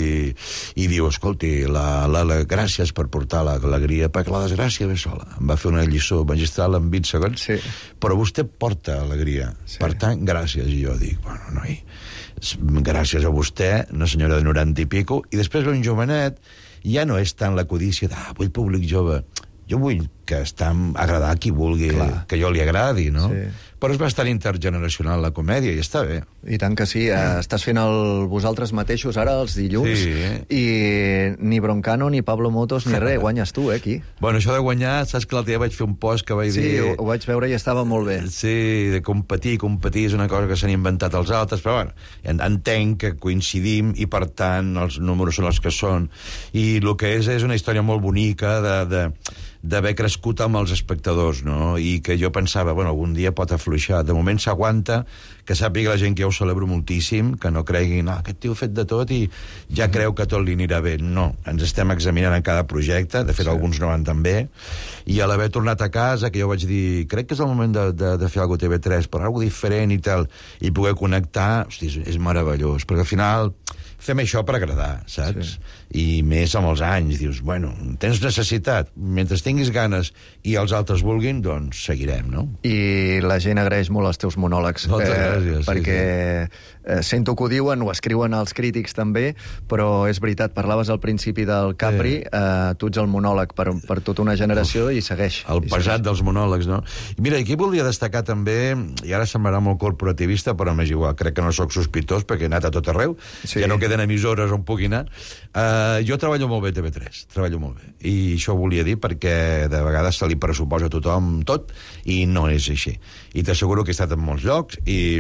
[SPEAKER 17] I, i diu, escolti, la, la, la, gràcies per portar l'alegria, perquè la desgràcia ve sola. Em va fer una lliçó magistral en vint segons,
[SPEAKER 1] Sí.
[SPEAKER 17] però vostè porta alegria.
[SPEAKER 1] Sí.
[SPEAKER 17] Per tant, gràcies. I jo dic, bueno, noi, gràcies a vostè, una senyora de noranta i pico, i després ve un jovenet, ja no és tant la codícia de, ah, vull públic jove. Jo vull que està agradar a qui vulgui,
[SPEAKER 1] Clar.
[SPEAKER 17] que jo li agradi, no?
[SPEAKER 1] Sí.
[SPEAKER 17] Però és bastant intergeneracional la comèdia, i està bé.
[SPEAKER 1] I tant que sí. Eh, estàs fent el vosaltres mateixos ara, els dilluns,
[SPEAKER 17] Sí.
[SPEAKER 1] i ni Broncano, ni Pablo Motos, ni res, guanyes tu, eh, aquí.
[SPEAKER 17] Bueno, això de guanyar, saps que l'altre dia vaig fer un post que vaig
[SPEAKER 1] Sí,
[SPEAKER 17] dir...
[SPEAKER 1] ho, ho vaig veure i estava molt bé.
[SPEAKER 17] Sí, de competir, competir és una cosa que s'han inventat els altres, però bueno, en- entenc que coincidim i per tant els números són els que són. I el que és és una història molt bonica de, de, d'haver crescut amb els espectadors, no? I que jo pensava, bueno, algun dia pot afluixar. De moment s'aguanta, que sàpiga la gent que jo ho celebro moltíssim, que no creguin, ah, aquest tio ha fet de tot i ja creu que tot li anirà bé. No, ens estem examinant en cada projecte, de fet sí. alguns no van tan bé, i a l'haver tornat a casa, que jo vaig dir, crec que és el moment de, de, de fer alguna cosa a T V tres, però alguna diferent i tal, i poder connectar, hosti, és, és meravellós, perquè al final fem això per agradar, saps? Sí. I més amb els anys, dius, bueno, tens necessitat, mentre tinguis ganes i els altres vulguin, doncs seguirem, no?
[SPEAKER 1] I la gent agraeix molt els teus monòlegs.
[SPEAKER 17] Moltes gràcies, sí,
[SPEAKER 1] perquè eh, sento que ho diuen, ho escriuen els crítics també, però és veritat, parlaves al principi del Capri,
[SPEAKER 17] Sí.
[SPEAKER 1] eh, tu ets el monòleg per, per tota una generació i segueix.
[SPEAKER 17] El
[SPEAKER 1] i
[SPEAKER 17] pesat
[SPEAKER 1] segueix.
[SPEAKER 17] dels monòlegs, no? I mira, aquí volia destacar també, i ara semblarà molt corporativista, però m'és igual, crec que no sóc sospitós, perquè he anat a tot arreu,
[SPEAKER 1] Sí.
[SPEAKER 17] ja no queden emissores on pugui anar. Uh, jo treballo molt bé a T V tres, treballo molt bé. I això ho volia dir perquè de vegades se li pressuposa a tothom tot, i no és així. I t'asseguro que he estat en molts llocs, i...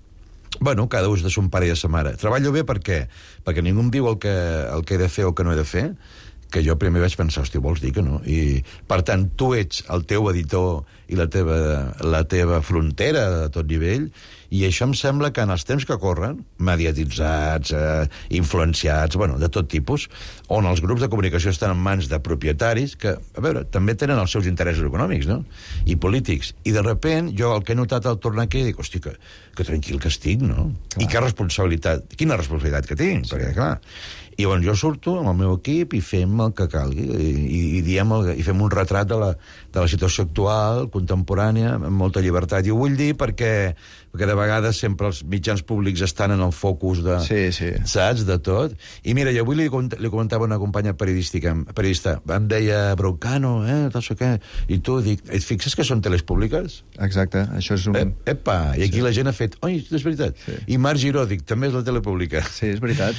[SPEAKER 17] Bueno, cada ús de son pare i de sa mare. Treballo bé per què? Perquè ningú em diu el que, el que he de fer o el que no he de fer, que jo primer vaig pensar, hòstia, vols dir que no? I, per tant, tu ets el teu editor i la teva, la teva frontera a tot nivell, I això em sembla que en els temps que corren, mediatitzats, eh, influenciats, bueno, de tot tipus, on els grups de comunicació estan en mans de propietaris que, a veure, també tenen els seus interessos econòmics, no?, i polítics. I de repent, jo el que he notat al tornar aquí, dic, hosti, que, que tranquil que estic, no? Clar. I que responsabilitat, quina responsabilitat que tinc, sí. Perquè, clar... I llavors jo surto amb el meu equip i fem el que calgui, i, i, diem el, i fem un retrat de la, de la situació actual, contemporània, amb molta llibertat. I ho vull dir perquè, perquè de vegades sempre els mitjans públics estan en el focus de...
[SPEAKER 1] Sí, sí.
[SPEAKER 17] Saps? De tot. I mira, jo avui li, li comentava una companya periodística, periodista, em deia, Broncano, eh, no sé què, i tu, dic, et fixes que són teles públiques?
[SPEAKER 1] Exacte, això és un...
[SPEAKER 17] E, epa, i aquí sí. La gent ha fet, oi, és veritat. Sí. I Marc Giró, dic, també és la tele pública.
[SPEAKER 1] Sí, és veritat.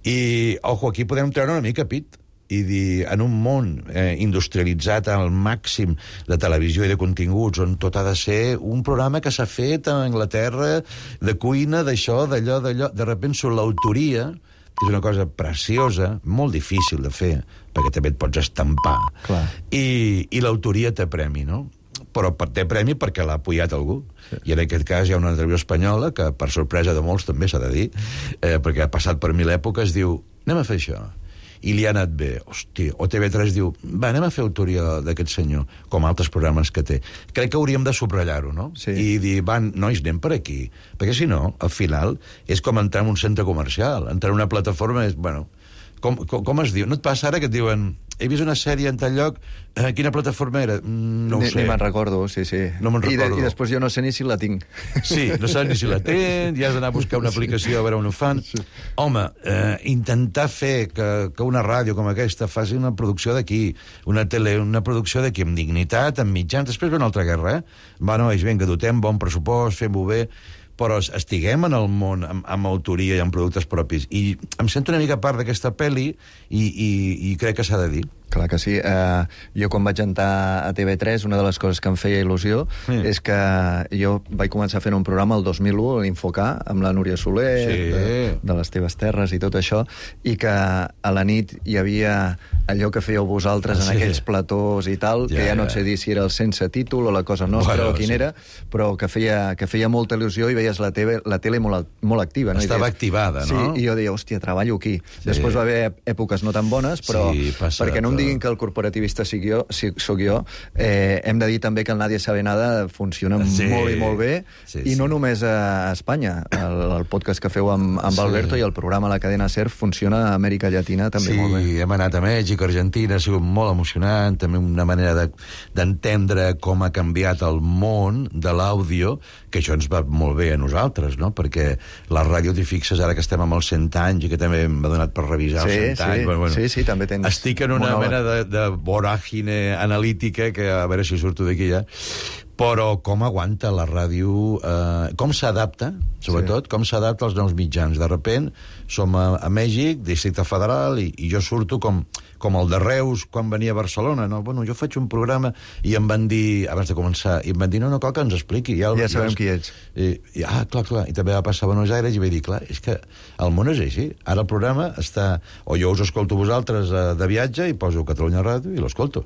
[SPEAKER 17] I, ojo, aquí podem treure una mica pit i dir, en un món eh, industrialitzat al màxim de televisió i de continguts, on tot ha de ser un programa que s'ha fet a Anglaterra, de cuina, d'això, d'allò, d'allò, de sobte surt l'autoria, que és una cosa preciosa, molt difícil de fer, perquè també et pots estampar.
[SPEAKER 1] Clar.
[SPEAKER 17] I, i l'autoria té premi, no? Però té premi perquè l'ha apoyat algú. Sí. I en aquest cas hi ha una televisió espanyola que, per sorpresa de molts, també s'ha de dir, eh, perquè ha passat per mil èpoques, diu, anem a fer això. I li ha anat bé. Hosti, o T V tres diu, va, anem a fer autoria d'aquest senyor, com altres programes que té. Crec que hauríem de subratllar-ho, no?
[SPEAKER 1] Sí.
[SPEAKER 17] I dir, van, nois, anem per aquí. Perquè si no, al final, és com entrar en un centre comercial. Entrar en una plataforma és, bueno... Com, com, com es diu? No et passa ara que et diuen he vist una sèrie en tal lloc, eh, quina plataforma era? Mm, no ho
[SPEAKER 1] ni,
[SPEAKER 17] sé.
[SPEAKER 1] Ni me'n recordo, sí, sí.
[SPEAKER 17] No me'n recordo.
[SPEAKER 1] I, de, I després jo no sé ni si la tinc.
[SPEAKER 17] Sí, no saps ni si la tens, i has d'anar a buscar una aplicació a veure on ho fan. Sí. Home, eh, intentar fer que, que una ràdio com aquesta faci una producció d'aquí, una tele, una producció d'aquí amb dignitat, amb mitjans, després ve una altra guerra, eh? Va, nois, vinga, dotem bon pressupost, fem-ho bé, però estiguem en el món amb, amb autoria i amb productes propis. I em sento una mica part d'aquesta pel·li i, i, i crec que s'ha de dir.
[SPEAKER 1] Clar que sí. Uh, jo quan vaig entrar a T V tres, una de les coses que em feia il·lusió sí. és que jo vaig començar fent un programa el dos mil u, l'Infocar, amb la Núria Soler,
[SPEAKER 17] sí.
[SPEAKER 1] de, de les teves terres i tot això, i que a la nit hi havia allò que fèieu vosaltres en sí. aquells platós i tal, ja, que ja no et sé dir si era el sense títol o la cosa nostra bueno, o quin sí. era, però que feia, que feia molta il·lusió i veies la, tele, la tele molt, molt activa. No?
[SPEAKER 17] Estava
[SPEAKER 1] deies,
[SPEAKER 17] activada, no?
[SPEAKER 1] Sí, i jo deia, hòstia, treballo aquí. Sí. Després va haver èpoques no tan bones, però
[SPEAKER 17] sí,
[SPEAKER 1] perquè no em diguin que el corporativista sigui jo, si, soc jo, eh, hem de dir també que el Nadie sabe nada funciona sí, molt i molt bé,
[SPEAKER 17] sí,
[SPEAKER 1] i
[SPEAKER 17] sí.
[SPEAKER 1] no només a Espanya. El, el podcast que feu amb, amb sí. Alberto i el programa La Cadena SER funciona a Amèrica Llatina també
[SPEAKER 17] sí,
[SPEAKER 1] molt bé.
[SPEAKER 17] Sí, hem anat a Mèxic, Argentina, ha sigut molt emocionant, també una manera d'entendre de, com ha canviat el món de l'àudio, que això ens va molt bé a nosaltres, no? Perquè la ràdio, t'hi fixes, ara que estem amb els cent anys i que també m'ha donat per revisar
[SPEAKER 1] sí,
[SPEAKER 17] els cent anys...
[SPEAKER 1] Sí,
[SPEAKER 17] bueno, bueno,
[SPEAKER 1] sí, sí, també tens...
[SPEAKER 17] Estic en una monòleg. mena de, de voràgine analítica, que a veure si surto d'aquí ja, però com aguanta la ràdio, eh, com s'adapta, sobretot, sí. com s'adapta als nous mitjans. De repent, som a, a Mèxic, Districte Federal, i, i jo surto com, com el de Reus quan venia a Barcelona. No? Bueno, jo faig un programa i em van dir, abans de començar, i em van dir, no, no, cal que ens expliqui. Ja,
[SPEAKER 1] ja sabem
[SPEAKER 17] ja,
[SPEAKER 1] qui ets.
[SPEAKER 17] I, i, ah, clar, clar. I també va passar a Buenos Aires i vaig dir, clar, és que el món és així. Ara el programa està... O jo us escolto vosaltres eh, de viatge i poso Catalunya Ràdio i l'escolto.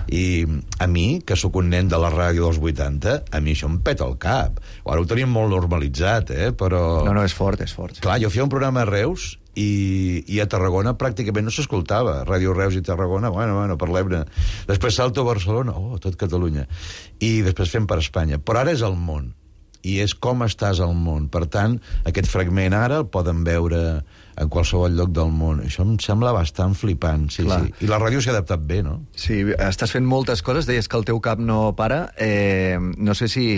[SPEAKER 17] I a mi, que sóc un nen de la ràdio dels vuitanta, a mi això em peta el cap. Ara ho tenim molt normalitzat, eh? Però...
[SPEAKER 1] No, no, és fort, és fort. Sí.
[SPEAKER 17] Clar, jo feia un programa a Reus i, i a Tarragona pràcticament no s'escoltava. Ràdio Reus i Tarragona, bueno, bueno, parlem-ne. Després salto a Barcelona, oh, tot Catalunya. I després fem per Espanya. Però ara és el món. I és com estàs al món. Per tant, aquest fragment ara el poden veure en qualsevol lloc del món. Això em sembla bastant flipant, sí, Clar. sí. I la ràdio s'ha adaptat bé, no?
[SPEAKER 1] Sí, estàs fent moltes coses, deies que el teu cap no para. Eh, no sé si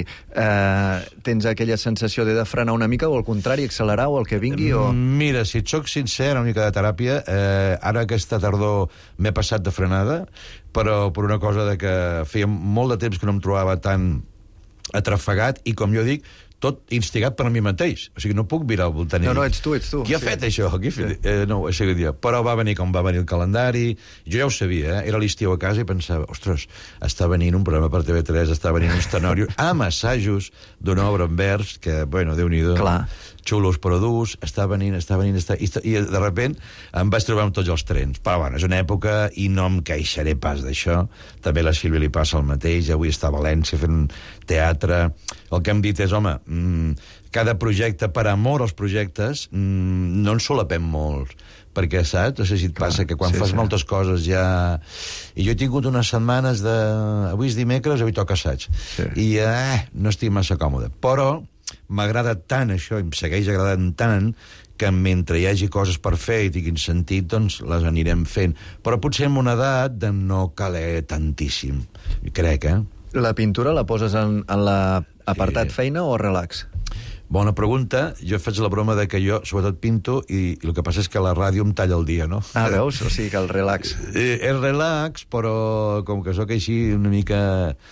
[SPEAKER 1] eh, tens aquella sensació de, de frenar una mica, o al contrari, accelerar, o el que vingui, o...
[SPEAKER 17] Mira, si et soc sincer, una mica de teràpia, eh, ara aquesta tardor m'he passat de frenada, però per una cosa de que feia molt de temps que no em trobava tan atrafegat, i com jo dic, tot instigat per mi mateix. O sigui, no puc mirar al voltant.
[SPEAKER 1] No, no, ets tu, ets tu.
[SPEAKER 17] Qui ha sí. fet això? Qui ha fet? Sí. Eh, no, ha sigut jo. Però va venir com va venir el calendari. Jo ja ho sabia, eh? Era l'estiu a casa i pensava, ostres, està venint un programa per T V tres, està venint un Tenorio, amb assajos d'una obra en vers, que, bueno, Déu-n'hi-do.
[SPEAKER 1] Clar.
[SPEAKER 17] xulos però durs, està venint, està venint, està... I, i de repent em vaig trobar amb tots els trens. Però bueno, és una època i no em queixaré pas d'això. També a la Sílvia li passa el mateix, avui està a València fent teatre. El que hem dit és, home, mmm, cada projecte, per amor als projectes, mmm, no en solapem molts. Perquè, saps? No sé si et passa que quan sí, fas sí. moltes coses ja... I jo he tingut unes setmanes de... Avui és dimecres, avui toca assaig. Sí. I eh, no estic massa còmode. Però m'agrada tant això, i em segueix agradant tant, que mentre hi hagi coses per fer i tinguin sentit, doncs les anirem fent. Però potser en una edat de no caler tantíssim. Crec, eh?
[SPEAKER 1] La pintura la poses en, en l'apartat sí. feina o relax?
[SPEAKER 17] Bona pregunta. Jo faig la broma de que jo, sobretot, pinto i, i el que passa és que la ràdio em talla el dia, no?
[SPEAKER 1] Ah, veus? O sigui que el relax.
[SPEAKER 17] Eh, és relax, però com que sóc així una mica...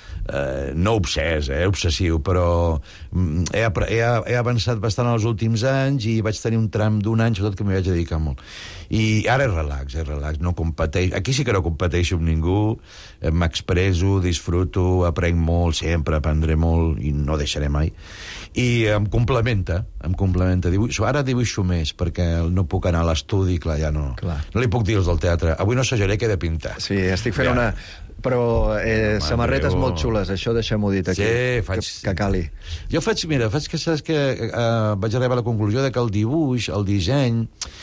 [SPEAKER 17] Eh, no obsès, eh, obsessiu, però he, he, he avançat bastant els últims anys i vaig tenir un tram d'un any, sobretot, que m'hi vaig dedicar molt. I ara és relax, és relax, no competeixo. Aquí sí que no competeixo amb ningú, m'expresso, disfruto, aprenc molt, sempre aprendré molt i no deixaré mai. I em complementa, em complementa. Dibuixo, ara dibuixo més, perquè no puc anar a l'estudi, clar, ja no... Clar. No li puc dir els del teatre. Avui no assajaré, que he de pintar.
[SPEAKER 1] Sí, estic fent ja. una... Però eh, no, samarretes Déu. molt xules, això deixem-ho dit aquí,
[SPEAKER 17] sí, faig...
[SPEAKER 1] que, que cali.
[SPEAKER 17] Jo faig, mira, faig que saps que uh, vaig arribar a la conclusió de que el dibuix, el disseny,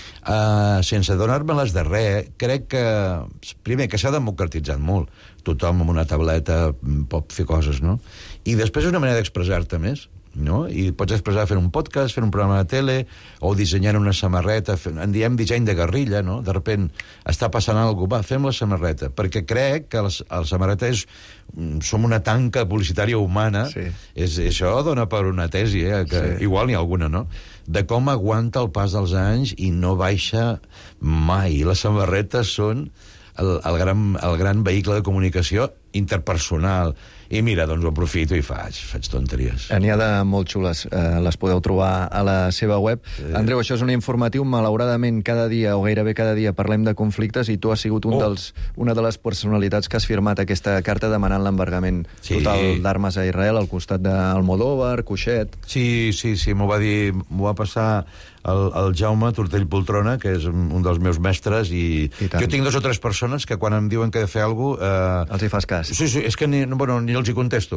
[SPEAKER 17] uh, sense donar-me-les de res, crec que, primer, que s'ha democratitzat molt. Tothom amb una tableta pot fer coses, no? I després és una manera d'expressar-te més. No? I pots expressar fent un podcast, fent un programa de tele, o dissenyant una samarreta, fent, en diem disseny de guerrilla, no? De repent està passant alguna cosa, va, fem la samarreta, perquè crec que les, la samarreta és, som una tanca publicitària humana, sí. és, això dona per una tesi, eh? Que sí. igual n'hi ha alguna, no? De com aguanta el pas dels anys i no baixa mai. Les samarretes són el, el, gran, el gran vehicle de comunicació interpersonal. I mira, doncs ho aprofito i faig, faig tonteries.
[SPEAKER 1] N'hi ha de molt xules, eh, les podeu trobar a la seva web. Sí. Andreu, això és un informatiu, malauradament cada dia, o gairebé cada dia, parlem de conflictes i tu has sigut un oh. dels, una de les personalitats que has firmat aquesta carta demanant l'embargament sí. total d'armes a Israel al costat d'Almodóvar, Cuixet...
[SPEAKER 17] Sí, sí, sí, m'ho va dir, m'ho va passar el, el Jaume Tortell Poltrona, que és un dels meus mestres, i, I jo tinc dos o tres persones que quan em diuen que he de fer alguna cosa... Eh...
[SPEAKER 1] Els hi fas cas.
[SPEAKER 17] Sí, sí, és que ni, bueno, ni els hi contesto.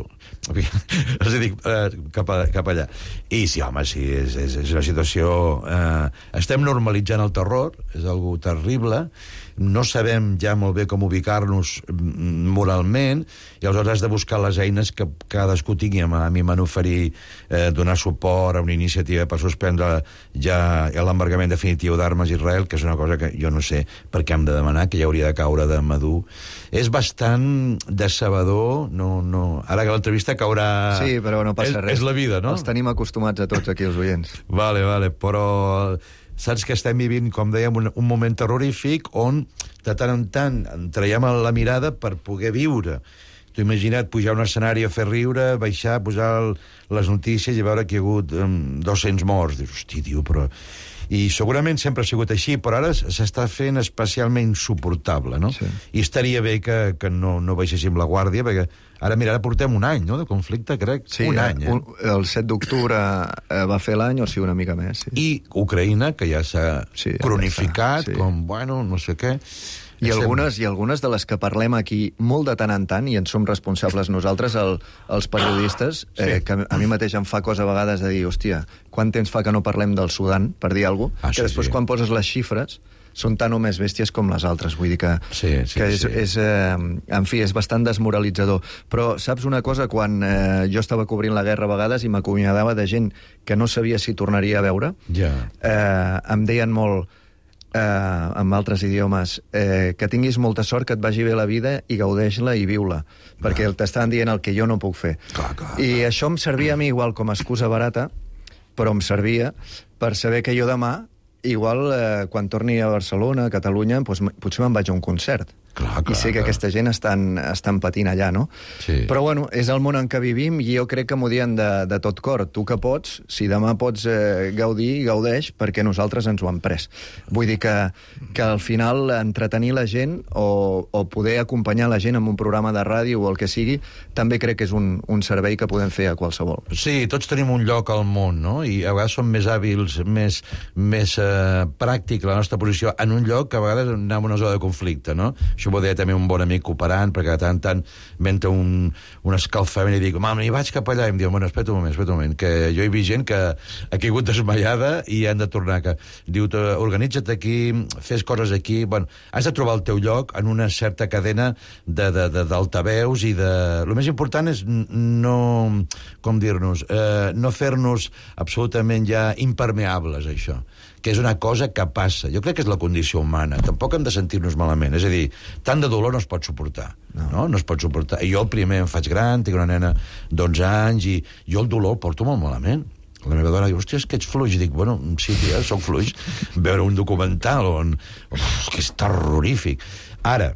[SPEAKER 17] Els hi dic eh, cap, a, cap allà. I sí, home, sí, és, és, és una situació... Eh, estem normalitzant el terror, és algo terrible, no sabem ja molt bé com ubicar-nos moralment, i aleshores has de buscar les eines que cadascú tingui. A mi m'han oferit eh, donar suport a una iniciativa per suspendre ja l'embargament definitiu d'armes a Israel, que és una cosa que jo no sé per què hem de demanar, que ja hauria de caure de madur. És bastant decebedor, no, no... Ara que l'entrevista caurà...
[SPEAKER 1] Sí, però no passa
[SPEAKER 17] és,
[SPEAKER 1] res.
[SPEAKER 17] És la vida, no?
[SPEAKER 1] Els tenim acostumats a tots aquí, els oients.
[SPEAKER 17] Vale, vale, però... Saps que estem vivint, com dèiem, un, un moment terrorífic on de tant en tant en traiem la mirada per poder viure. T'ho imagina't pujar a un escenari a fer riure, baixar, posar el, les notícies i veure que hi ha hagut um, dos-cents morts. Dius, hosti, tio, però... I segurament sempre ha sigut així, però ara s'està fent especialment insuportable, no? Sí. I estaria bé que, que no, no baixéssim la guàrdia, perquè ara, mira, ara portem un any, no?, de conflicte, crec.
[SPEAKER 1] Sí,
[SPEAKER 17] un any, eh?
[SPEAKER 1] Un, el set d'octubre eh, va fer l'any, o sigui, una mica més. Sí.
[SPEAKER 17] I Ucraïna, que ja s'ha sí, cronificat, ja sí. com, bueno, no sé què...
[SPEAKER 1] I algunes, I algunes de les que parlem aquí molt de tant en tant, i en som responsables nosaltres, el, els periodistes, sí. eh, que a mi mateix em fa cosa a vegades de dir, hòstia, quant temps fa que no parlem del Sudan, per dir alguna cosa, ah, que sí, després sí. quan poses les xifres són tan o més bèsties com les altres. Vull dir que,
[SPEAKER 17] sí, sí,
[SPEAKER 1] que és,
[SPEAKER 17] sí.
[SPEAKER 1] és eh, en fi, és bastant desmoralitzador. Però saps una cosa? Quan eh, jo estava cobrint la guerra a vegades i m'acomiadava de gent que no sabia si tornaria a veure,
[SPEAKER 17] ja.
[SPEAKER 1] eh, em deien molt... Eh, en altres idiomes, eh, que tinguis molta sort, que et vagi bé la vida i gaudeix-la i viu-la, perquè t'estan dient el que jo no puc fer.
[SPEAKER 17] Clar, clar,
[SPEAKER 1] I clar. Això em servia a mi igual com a excusa barata, però em servia per saber que jo demà, igual, eh, quan torni a Barcelona, a Catalunya, doncs, potser me'n vaig a un concert.
[SPEAKER 17] Clar, clar,
[SPEAKER 1] I sé que
[SPEAKER 17] clar.
[SPEAKER 1] aquesta gent estan, estan patint allà, no?
[SPEAKER 17] Sí.
[SPEAKER 1] Però, bueno, és el món en què vivim i jo crec que m'ho dien de, de tot cor. Tu que pots, si demà pots eh, gaudir, gaudeix, perquè nosaltres ens ho hem pres. Vull dir que, que al final entretenir la gent o, o poder acompanyar la gent en un programa de ràdio o el que sigui, també crec que és un, un servei que podem fer a qualsevol.
[SPEAKER 17] Sí, tots tenim un lloc al món, no? I a vegades som més hàbils, més, més eh, pràctic la nostra posició en un lloc que a vegades anem a una zona de conflicte, no? Això ho deia també un bon amic operant, perquè de tant en tant venta un, un escalfament i dic, mam, hi vaig cap allà, i em diu, bueno, espera un moment, espera un moment, que jo he vist gent que ha caigut desmaiada i han de tornar, que diu, organitza't aquí, fes coses aquí, bueno, has de trobar el teu lloc en una certa cadena de, de, de, d'altaveus i de... El més important és no, com dir-nos, eh, no fer-nos absolutament ja impermeables a això, que és una cosa que passa. Jo crec que és la condició humana. Tampoc hem de sentir-nos malament. És a dir, tant de dolor no es pot suportar. No, no, no es pot suportar. I jo el primer em faig gran, tinc una nena d'onze anys, i jo el dolor el porto molt malament. La meva dona diu, hòstia, és que ets fluix. I dic, bueno, sí, tia, soc fluix. Veure un documental on... Uf, que és terrorífic. Ara,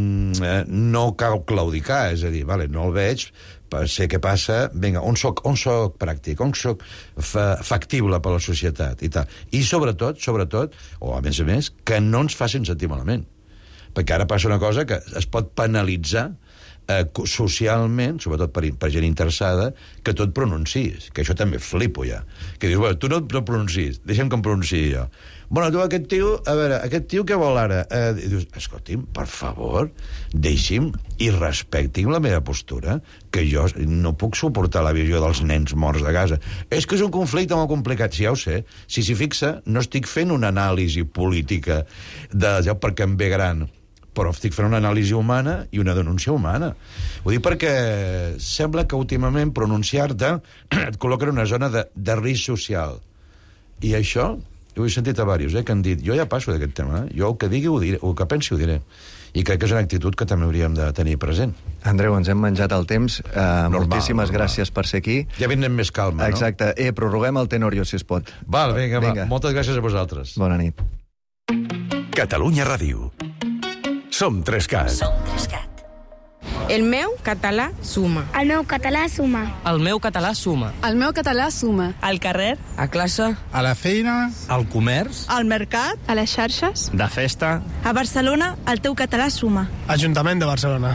[SPEAKER 17] no cal claudicar, és a dir, vale, no el veig, sé què passa, vinga, on soc, on soc pràctic, on soc fa, factible per la societat i tal. I sobretot, sobretot, o a més a més, que no ens facin sentir malament. Perquè ara passa una cosa que es pot penalitzar eh, socialment, sobretot per, per gent interessada, que tu et pronuncis, que això també flipo ja. Que dius, bueno, tu no et pronuncis, deixa'm que em pronunciï jo. Bueno, tu, aquest tio, a veure, aquest tio què vol ara? Eh, dius, escolti'm, per favor, deixi'm i respecti'm la meva postura, que jo no puc suportar la visió dels nens morts de casa. És que és un conflicte molt complicat, sí, ja ho sé. Si s'hi fixa, no estic fent una anàlisi política de, ja, perquè em ve gran, però estic fent una anàlisi humana i una denúncia humana. Ho dic perquè sembla que últimament pronunciar-te et col·loca en una zona de, de risc social. I això... Jo he sentit a diversos eh, que han dit, jo ja passo d'aquest tema, eh? Jo el que digui ho diré, el que pensi ho diré. I crec que és una actitud que també hauríem de tenir present.
[SPEAKER 1] Andreu, ens hem menjat el temps. Uh, normal, moltíssimes normal. Gràcies per ser aquí.
[SPEAKER 17] Ja vindrem més calma,
[SPEAKER 1] Exacte. no? Exacte. Eh, prorroguem el Tenorio, si es pot.
[SPEAKER 17] Val, vinga, vinga. Va. Moltes gràcies a vosaltres.
[SPEAKER 1] Bona nit.
[SPEAKER 10] Catalunya Ràdio. Som Trescat.
[SPEAKER 2] Som Trescat.
[SPEAKER 19] El meu català suma.
[SPEAKER 20] El meu català suma.
[SPEAKER 21] El meu català suma.
[SPEAKER 22] El meu català suma.
[SPEAKER 21] Al carrer, a classe,
[SPEAKER 23] a la feina,
[SPEAKER 21] al comerç,
[SPEAKER 22] al mercat, a les xarxes,
[SPEAKER 21] de festa.
[SPEAKER 22] A Barcelona, el teu català suma.
[SPEAKER 23] Ajuntament de Barcelona.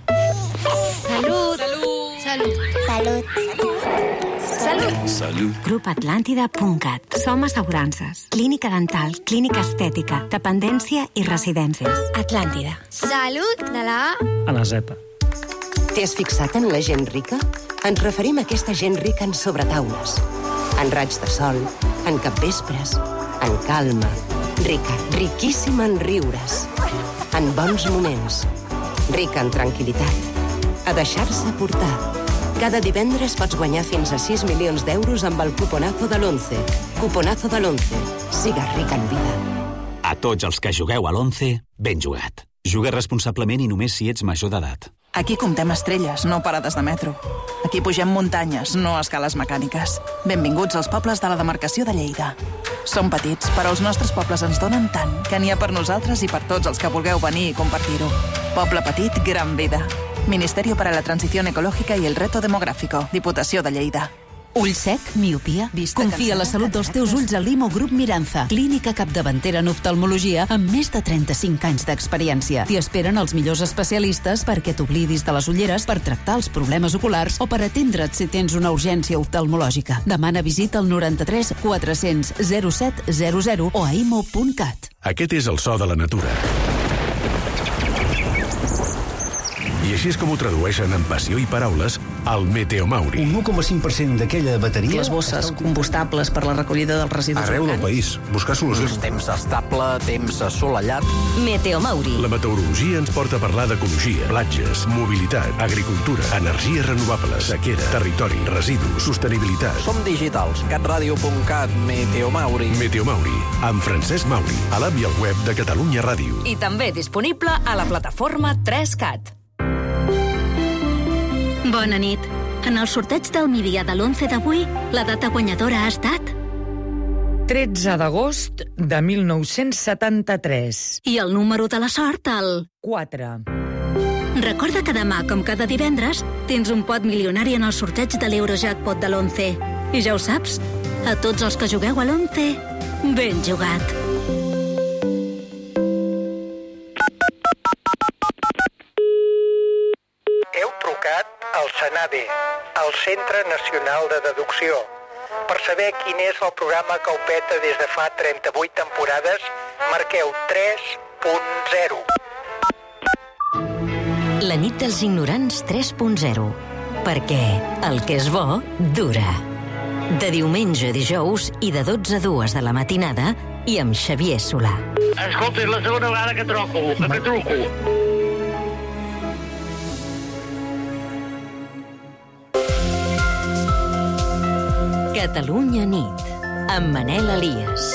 [SPEAKER 20] Salut.
[SPEAKER 22] Salut.
[SPEAKER 20] Salut. Salut. Salut.
[SPEAKER 10] Salut.
[SPEAKER 24] Grup Atlàntida punt cat. Som assegurances. Clínica dental, clínica estètica, dependència i residències. Atlàntida.
[SPEAKER 20] Salut de la A
[SPEAKER 21] a la Z.
[SPEAKER 2] T'has fixat en la gent rica? Ens referim a aquesta gent rica en sobretaules, en raigs de sol, en capvespres, en calma, rica, riquíssima en riures, en bons moments, rica en tranquil·litat, a deixar-se portar. Cada divendres pots guanyar fins a sis milions d'euros amb el cuponazo de l'Once. Cuponazo de l'Once. Sigues rica en vida.
[SPEAKER 25] A tots els que jugueu a l'Once, ben jugat. Juga responsablement i només si ets major d'edat.
[SPEAKER 26] Aquí comptem estrelles, no parades de metro. Aquí pugem muntanyes, no escales mecàniques. Benvinguts als pobles de la demarcació de Lleida. Som petits, però els nostres pobles ens donen tant que n'hi ha per nosaltres i per tots els que vulgueu venir i compartir-ho. Poble petit, gran vida. Ministerio para la Transición Ecológica y el Reto Demográfico. Diputació de Lleida.
[SPEAKER 27] Ull sec, miopia... Confia la salut dels teus ulls a Limo Grup Miranza, clínica capdavantera en oftalmologia amb més de trenta-cinc anys d'experiència. T'hi esperen els millors especialistes perquè t'oblidis de les ulleres, per tractar els problemes oculars o per atendre't si tens una urgència oftalmològica. Demana visita al noranta-tres quatre-cents zero set zero zero o a imo punt cat.
[SPEAKER 10] Aquest és el so de la natura. I així és com ho tradueixen en passió i paraules al Meteomauri.
[SPEAKER 28] Un u coma cinc per cent d'aquella bateria...
[SPEAKER 29] Les bosses combustables per la recollida dels residus
[SPEAKER 28] arreu del país. Buscar solucions.
[SPEAKER 30] Temps estable, temps assolellat.
[SPEAKER 2] Meteomauri.
[SPEAKER 10] La meteorologia ens porta a parlar d'ecologia, platges, mobilitat, agricultura, energies renovables, sequera, territori, residus, sostenibilitat.
[SPEAKER 30] Som digitals. catradio punt cat, Meteomauri.
[SPEAKER 10] Meteomauri, amb Francesc Mauri, a l'app i al web de Catalunya Ràdio.
[SPEAKER 2] I també disponible a la plataforma tres cat.
[SPEAKER 31] Bona nit. En el sorteig del migdia de l'onze d'avui, la data guanyadora ha estat...
[SPEAKER 3] tretze d'agost de mil nou-cents setanta-tres.
[SPEAKER 24] I el número de la sort, el...
[SPEAKER 3] quatre.
[SPEAKER 24] Recorda que demà, com cada divendres, tens un pot milionari en el sorteig de l'Eurojackpot de l'onze. I ja ho saps, a tots els que jugueu a l'onze, ben jugat.
[SPEAKER 4] Heu trucat al SENADE, el Centre Nacional de Deducció. Per saber quin és el programa que ho peta des de fa trenta-vuit temporades, marqueu tres punt zero.
[SPEAKER 24] La nit dels ignorants tres punt zero. Perquè el que és bo, dura. De diumenge a dijous i de dotze a dues de la matinada i amb Xavier Solà.
[SPEAKER 5] Escolta, és la segona vegada que troco, que truco.
[SPEAKER 24] Catalunya nit, amb Manel Elias.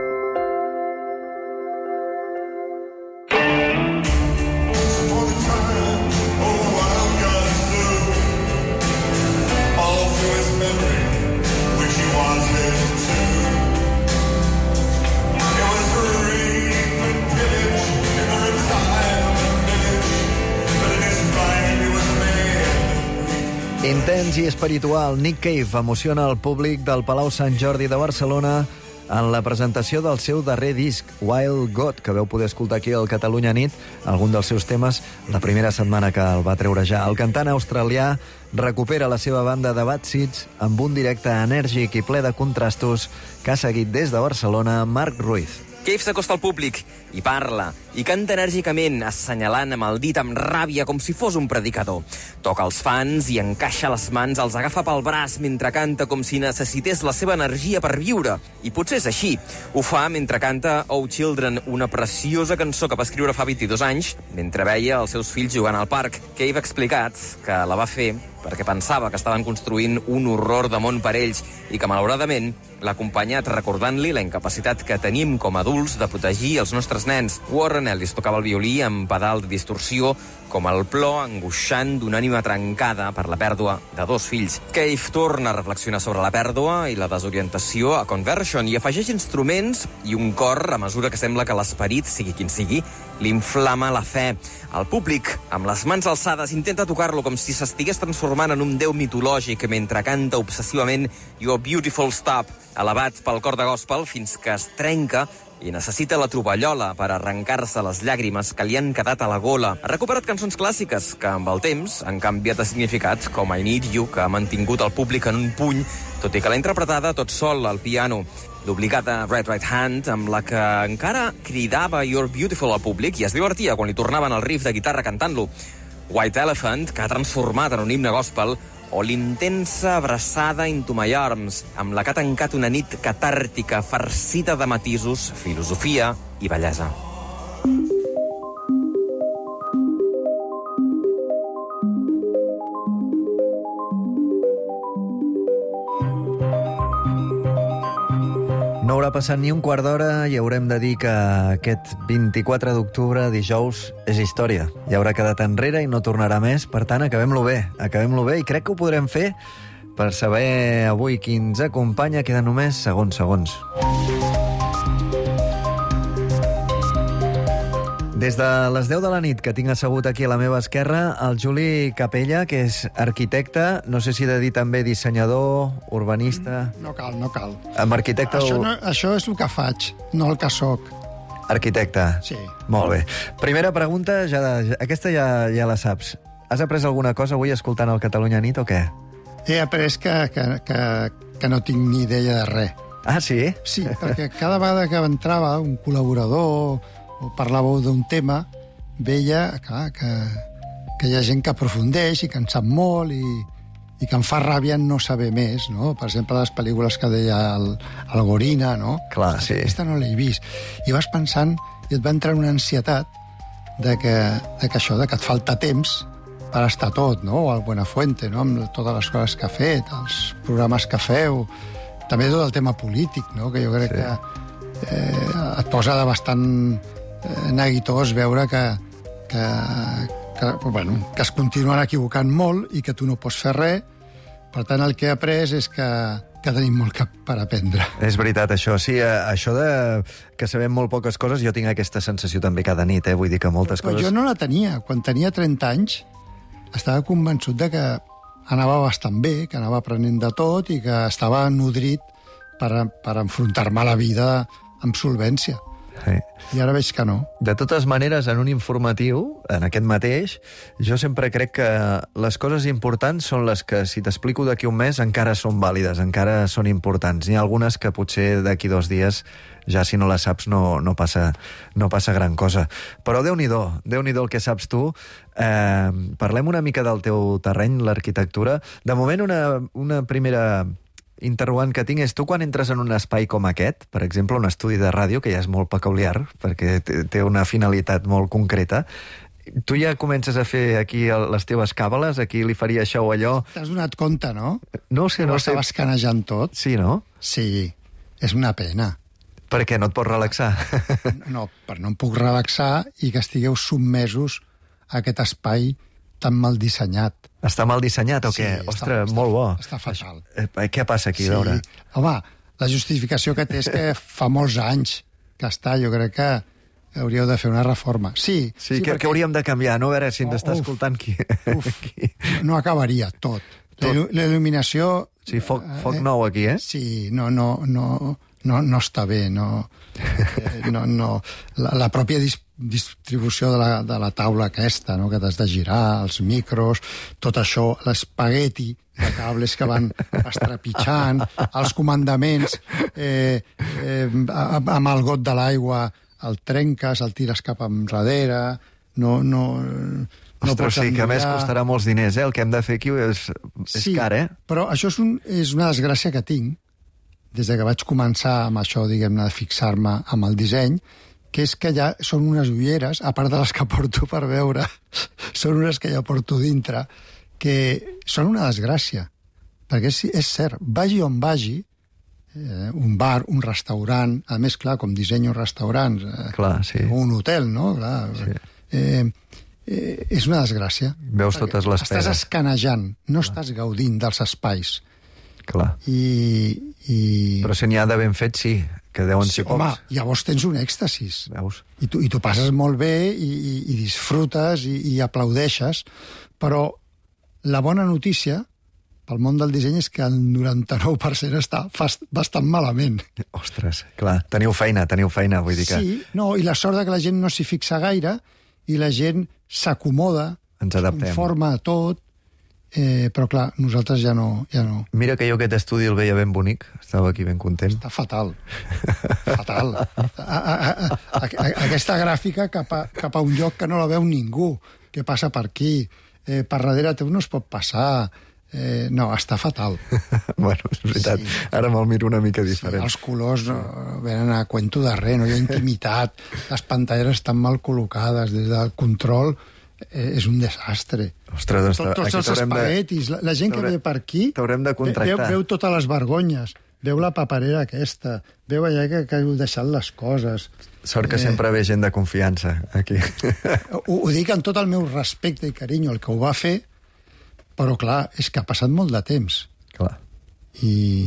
[SPEAKER 1] Intens i espiritual, Nick Cave emociona el públic del Palau Sant Jordi de Barcelona en la presentació del seu darrer disc, Wild God, que veu poder escoltar aquí al Catalunya Nit, algun dels seus temes, la primera setmana que el va treure ja. El cantant australià recupera la seva banda de Bad Seeds amb un directe enèrgic i ple de contrastos que ha seguit des de Barcelona Marc Ruiz.
[SPEAKER 6] Cave s'acosta al públic i parla, i canta enèrgicament, assenyalant amb el dit amb ràbia com si fos un predicador. Toca els fans i encaixa les mans, els agafa pel braç mentre canta com si necessités la seva energia per viure. I potser és així. Ho fa mentre canta Oh Children, una preciosa cançó que va escriure fa vint-i-dos anys, mentre veia els seus fills jugant al parc. Cave ha explicat que la va fer perquè pensava que estaven construint un horror de món per ells i que, malauradament, l'ha acompanyat recordant-li la incapacitat que tenim com a adults de protegir els nostres nens. Warren Ellis tocava el violí amb pedal de distorsió com el plor angoixant d'una ànima trencada per la pèrdua de dos fills. Cave torna a reflexionar sobre la pèrdua i la desorientació a Conversion i afegeix instruments i un cor a mesura que sembla que l'esperit, sigui quin sigui, l'inflama la fe. El públic, amb les mans alçades, intenta tocar-lo com si s'estigués transformant en un déu mitològic mentre canta obsessivament Your Beautiful Stop, elevat pel cor de gospel fins que es trenca i necessita la troballola per arrencar-se les llàgrimes que li han quedat a la gola. Ha recuperat cançons clàssiques que, amb el temps, han canviat de significat, com I Need You, que ha mantingut el públic en un puny, tot i que l'ha interpretada tot sol al piano. L'obligada Red Right Hand, amb la que encara cridava You're Beautiful al públic i es divertia quan li tornaven el riff de guitarra cantant-lo. White Elephant, que ha transformat en un himne gospel, o l'intensa abraçada Into My Arms, amb la que ha tancat una nit catàrtica farcida de matisos, filosofia i bellesa.
[SPEAKER 1] No haurà passat ni un quart d'hora i haurem de dir que aquest vint-i-quatre d'octubre, dijous, és història. Ja haurà quedat enrere i no tornarà més. Per tant, acabem-lo bé. Acabem-lo bé i crec que ho podrem fer per saber avui qui ens acompanya. Queden només segons, segons. Des de les deu de la nit, que tinc assegut aquí a la meva esquerra, el Juli Capella, que és arquitecte, no sé si he de dir també dissenyador, urbanista...
[SPEAKER 23] No cal, no cal.
[SPEAKER 1] Amb arquitecte...
[SPEAKER 23] Això, no, això és el que faig, no el que soc.
[SPEAKER 1] Arquitecte.
[SPEAKER 23] Sí.
[SPEAKER 1] Molt bé. Primera pregunta, ja de, aquesta ja, ja la saps. Has après alguna cosa avui escoltant el Catalunya Nit o què?
[SPEAKER 23] He après que, que, que, que no tinc ni idea de res.
[SPEAKER 1] Ah, sí?
[SPEAKER 23] Sí, perquè cada vegada que entrava un col·laborador o parlàveu d'un tema, veia clar, que, que hi ha gent que aprofundeix i que en sap molt i, i que em fa ràbia no saber més, no? Per exemple, les pel·lícules que deia el, el Gorina, no?
[SPEAKER 1] Clar, sí.
[SPEAKER 23] Aquesta no l'he vist. I vas pensant, i et va entrar una ansietat de que, de que això, de que et falta temps per estar tot, no? O el Buenafuente, no? Amb totes les coses que ha fet, els programes que feu, també tot el tema polític, no? Que jo crec sí. que eh, et posa de bastant neguitós veure que, que, que, bueno, que es continuen equivocant molt i que tu no pots fer res. Per tant, el que he après és que que tenim molt cap per aprendre.
[SPEAKER 1] És veritat, això. Sí, eh, això de que sabem molt poques coses, jo tinc aquesta sensació també cada nit, eh? Vull dir que moltes
[SPEAKER 23] Però
[SPEAKER 1] coses...
[SPEAKER 23] jo no la tenia. Quan tenia trenta anys, estava convençut de que anava bastant bé, que anava aprenent de tot i que estava nodrit per, per enfrontar-me a la vida amb solvència.
[SPEAKER 1] Sí.
[SPEAKER 23] I ara veig que no.
[SPEAKER 1] De totes maneres, en un informatiu, en aquest mateix, jo sempre crec que les coses importants són les que, si t'explico d'aquí un mes, encara són vàlides, encara són importants. N'hi ha algunes que potser d'aquí dos dies, ja si no les saps, no, no, passa, no passa gran cosa. Però Déu-n'hi-do, Déu-n'hi-do el que saps tu. Eh, parlem una mica del teu terreny, l'arquitectura. De moment, una, una primera... interrogant que tinc és, tu quan entres en un espai com aquest, per exemple, un estudi de ràdio, que ja és molt peculiar, perquè té una finalitat molt concreta, tu ja comences a fer aquí les teves càbales, aquí li faria això o allò...
[SPEAKER 23] T'has donat compte, no?
[SPEAKER 1] No sé, no
[SPEAKER 23] Ho
[SPEAKER 1] sé.
[SPEAKER 23] estaves canejant tot.
[SPEAKER 1] Sí, no?
[SPEAKER 23] Sí, és una pena.
[SPEAKER 1] Per què? No et pots relaxar?
[SPEAKER 23] No, per no em puc relaxar i que estigueu sotmesos a aquest espai tan mal dissenyat.
[SPEAKER 1] Està mal dissenyat o què?
[SPEAKER 23] Sí,
[SPEAKER 1] Ostres,
[SPEAKER 23] està,
[SPEAKER 1] molt bo.
[SPEAKER 23] Està fatal.
[SPEAKER 1] Eh, què passa aquí,
[SPEAKER 23] Sí.
[SPEAKER 1] Laura?
[SPEAKER 23] Home, la justificació que té és que fa molts anys que està. Jo crec que hauríeu de fer una reforma. Sí.
[SPEAKER 1] Sí, sí que, perquè... que hauríem de canviar, no? A veure si ens
[SPEAKER 23] Oh,
[SPEAKER 1] està
[SPEAKER 23] uf.
[SPEAKER 1] escoltant qui...
[SPEAKER 23] Uf, no acabaria tot. tot. La il·luminació...
[SPEAKER 1] Sí, foc, foc nou aquí, eh?
[SPEAKER 23] Sí, no, no, no, no, no està bé, no... Eh, no, no. La, la pròpia dis, distribució de la, de la taula aquesta, no? Que t'has de girar, els micros, tot això, l'espagueti de cables que van estrepitjant, els comandaments, eh, eh, amb el got de l'aigua el trenques, el tires cap enrere, no... no No
[SPEAKER 1] Ostres, sí, que a més costarà molts diners, eh? El que hem de fer aquí és, és
[SPEAKER 23] sí,
[SPEAKER 1] car, eh?
[SPEAKER 23] Però això és, un, és una desgràcia que tinc, des de que vaig començar amb això, diguem-ne, de fixar-me amb el disseny, que és que ja són unes ulleres, a part de les que porto per veure, són unes que ja porto dintre, que són una desgràcia. Perquè és, és cert, vagi on vagi, eh, un bar, un restaurant, a més, clar, com dissenyo restaurants, eh,
[SPEAKER 1] clar, sí.
[SPEAKER 23] un hotel, no? Clar, sí. eh, Eh, és una desgràcia.
[SPEAKER 1] Veus totes les
[SPEAKER 23] Estàs
[SPEAKER 1] pegues.
[SPEAKER 23] escanejant, no Clar. Estàs gaudint dels espais.
[SPEAKER 1] Clar.
[SPEAKER 23] I, i...
[SPEAKER 1] Però si n'hi ha de ben fet, sí, que deuen
[SPEAKER 23] sí,
[SPEAKER 1] ser pocs.
[SPEAKER 23] Home, llavors tens un èxtasis.
[SPEAKER 1] Veus?
[SPEAKER 23] I tu, i tu passes molt bé i, i, i disfrutes i, i aplaudeixes, però la bona notícia pel món del disseny és que el noranta-nou per cent està bastant malament.
[SPEAKER 1] Ostres, clar, teniu feina, teniu feina, vull dir que...
[SPEAKER 23] Sí, no, i la sort de que la gent no s'hi fixa gaire i la gent s'acomoda,
[SPEAKER 1] ens adaptem,
[SPEAKER 23] conforma a tot, eh, però clar, nosaltres ja no, ja no.
[SPEAKER 1] Mira que jo aquest estudi el veia ben bonic, estava aquí ben content.
[SPEAKER 23] Està fatal, fatal. A, a, a, a, a, aquesta gràfica cap a, cap a un lloc que no la veu ningú, que passa per aquí, eh, per darrere teu no es pot passar, eh, no, està fatal.
[SPEAKER 1] Bueno, és veritat, sí. Ara me'l miro una mica diferent.
[SPEAKER 23] Sí, els colors no, venen a cuento de res, no hi ha intimitat, les pantalles estan mal col·locades, des del control eh, és un desastre.
[SPEAKER 1] Ostres, doncs,
[SPEAKER 23] Tot, tots els espaguetis, la, la gent que ve per aquí
[SPEAKER 1] t'haurem de contractar.
[SPEAKER 23] Veu, veu totes les vergonyes, veu la paperera aquesta, veu allà que, que heu deixat les coses.
[SPEAKER 1] Sort que eh... sempre ve gent de confiança, aquí.
[SPEAKER 23] Ho, ho dic amb tot el meu respecte i carinyo, el que ho va fer, però clar, és que ha passat molt de temps.
[SPEAKER 1] Clar.
[SPEAKER 23] I,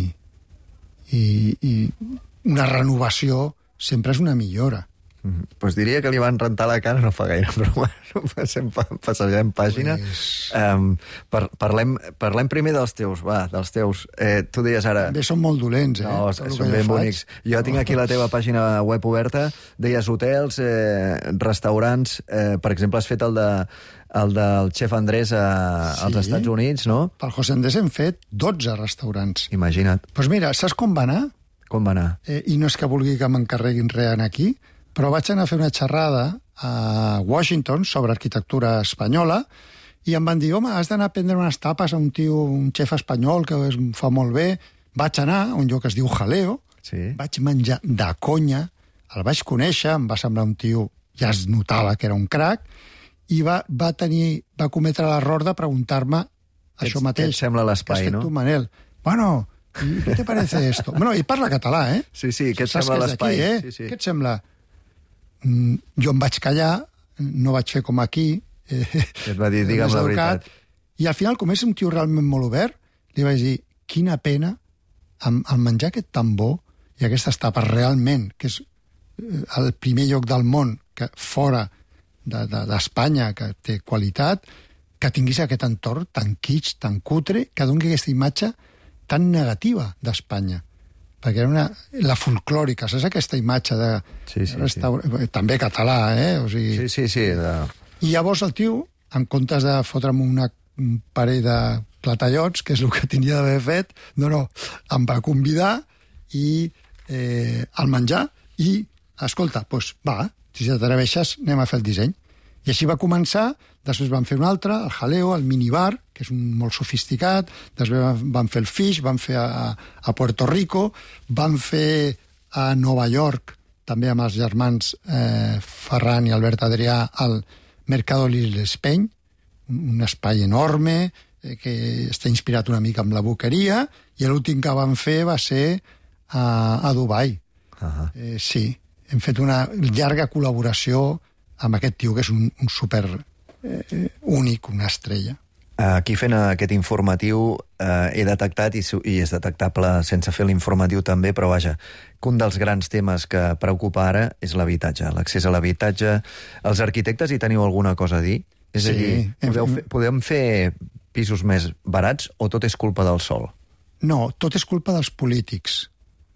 [SPEAKER 23] i, i una renovació sempre és una millora.
[SPEAKER 1] Mm, pues diria que li van rentar la cara no fa gaire, però bueno, passem, passarem pàgina.
[SPEAKER 23] Pues...
[SPEAKER 1] Um, par, parlem, parlem primer dels teus, va, dels teus. Eh, tu deies ara...
[SPEAKER 23] També són molt dolents, eh?
[SPEAKER 1] No, són ben bonics. Jo tinc aquí la teva pàgina web oberta, deies hotels, eh, restaurants, eh, per exemple, has fet el de el del xef Andrés a, sí. als Estats Units, no?
[SPEAKER 23] Pel José Andrés hem fet dotze restaurants.
[SPEAKER 1] Imagina't.
[SPEAKER 23] Doncs pues mira, saps com va anar?
[SPEAKER 1] Com va anar?
[SPEAKER 23] Eh, I no és que vulgui que m'encarreguin res aquí, però vaig anar a fer una xerrada a Washington sobre arquitectura espanyola i em van dir, home, has d'anar a prendre unes tapes a un tio, un xef espanyol que es fa molt bé. Vaig anar a un lloc que es diu Jaleo,
[SPEAKER 1] sí.
[SPEAKER 23] Vaig menjar de conya, el vaig conèixer, em va semblar un tio, ja es notava que era un crac, i va, va tenir, va cometre l'error de preguntar-me això mateix.
[SPEAKER 1] Què et sembla l'espai, no?
[SPEAKER 23] Què has fet tu, Manel? Bueno, ¿qué te parece esto? Bueno, i parla català, eh?
[SPEAKER 1] Sí, sí, què et
[SPEAKER 23] Saps
[SPEAKER 1] sembla
[SPEAKER 23] que és
[SPEAKER 1] l'espai?
[SPEAKER 23] d'aquí, eh?
[SPEAKER 1] Sí, sí.
[SPEAKER 23] Què et sembla? Mm, jo em vaig callar, no vaig fer com aquí. Eh,
[SPEAKER 1] et va dir, digue'm la veritat.
[SPEAKER 23] I al final, com és un tio realment molt obert, li vaig dir, quina pena amb el menjar aquest tan bo i aquestes tapes realment, que és el primer lloc del món que fora d'Espanya, de, de, que té qualitat, que tinguis aquest entorn tan kitsch, tan cutre, que doni aquesta imatge tan negativa d'Espanya. Perquè era una, la folclòrica, saps aquesta imatge de...
[SPEAKER 1] Sí, sí,
[SPEAKER 23] restaur... sí. També català, eh? O sigui...
[SPEAKER 1] Sí, sí, sí. De...
[SPEAKER 23] I llavors el tio, en comptes de fotre'm una, un parell de clatallots, que és el que tenia d'haver fet, no, no, em va convidar i eh, al menjar i, escolta, doncs va, si t'atreveixes, anem a fer el disseny. I així va començar, després van fer un altre, el jaleo, el minibar, que és un molt sofisticat, després van fer el fish, van fer a, a Puerto Rico, van fer a Nova York, també amb els germans eh, Ferran i Albert Adrià, al Mercado Libre Espany, un, un espai enorme, eh, que està inspirat una mica amb la boqueria, i l'últim que van fer va ser a, a Dubai. Uh-huh. eh, sí, hem fet una llarga col·laboració amb aquest tio, que és un, un super eh, únic, una estrella.
[SPEAKER 1] Aquí fent aquest informatiu eh, he detectat, i, i és detectable sense fer l'informatiu també, però vaja, que un dels grans temes que preocupa ara és l'habitatge, l'accés a l'habitatge. Els arquitectes hi teniu alguna cosa a dir? És sí, a dir, podeu fer, podem fer pisos més barats o tot és culpa del sol?
[SPEAKER 23] No, tot és culpa dels polítics.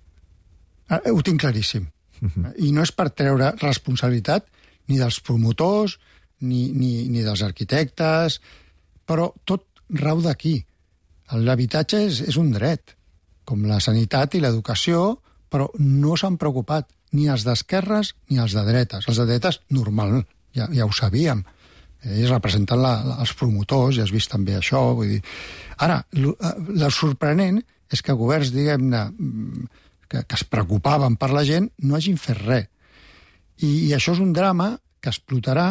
[SPEAKER 23] Ho tinc claríssim. Uh-huh. I no és per treure responsabilitat ni dels promotors, ni, ni, ni dels arquitectes, però tot rau d'aquí. L'habitatge és, és un dret, com la sanitat i l'educació, però no s'han preocupat ni els d'esquerres ni els de dretes. Els de dretes, normal, ja, ja ho sabíem. Ells representen la, la, els promotors, ja has vist també això. Vull dir. Ara, el sorprenent és que governs, diguem-ne, que, que es preocupaven per la gent, no hagin fet res. I, i això és un drama que explotarà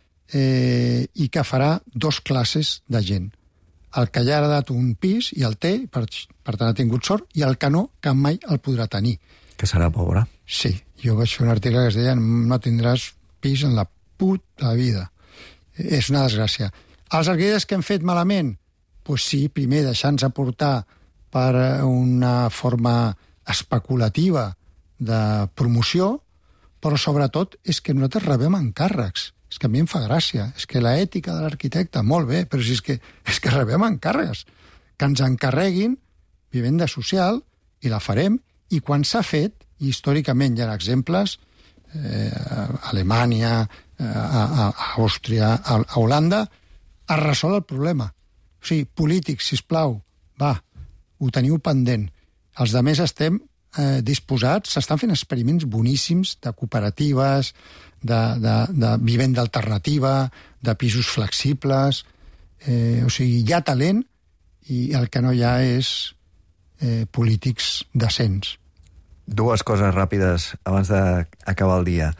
[SPEAKER 23] eh, i que farà dos classes de gent. El que ja ha heredat un pis i el té, per, per tant ha tingut sort, i el que no, que mai el podrà tenir.
[SPEAKER 1] Que serà pobre.
[SPEAKER 23] Sí, jo vaig fer un article que es deia no tindràs pis en la puta vida. És una desgràcia. Els arquitectes que hem fet malament? Doncs pues sí, primer deixar-nos aportar per una forma especulativa de promoció, però sobretot és que nosaltres rebem encàrrecs. És que a mi em fa gràcia. És que l'ètica de l'arquitecte, molt bé, però si és que, és que rebem encàrrecs. Que ens encarreguin vivenda social i la farem, i quan s'ha fet, i històricament hi ha exemples, eh, a Alemanya, eh, a, a Àustria, a, a Holanda, es resol el problema. O sigui, polítics, sisplau, va, ho teniu pendent. Els de més estem eh, disposats, s'estan fent experiments boníssims de cooperatives, de, de, de vivenda alternativa, de pisos flexibles, eh, o sigui, hi ha talent i el que no hi ha és eh, polítics decents.
[SPEAKER 1] Dues coses ràpides abans d'acabar el dia.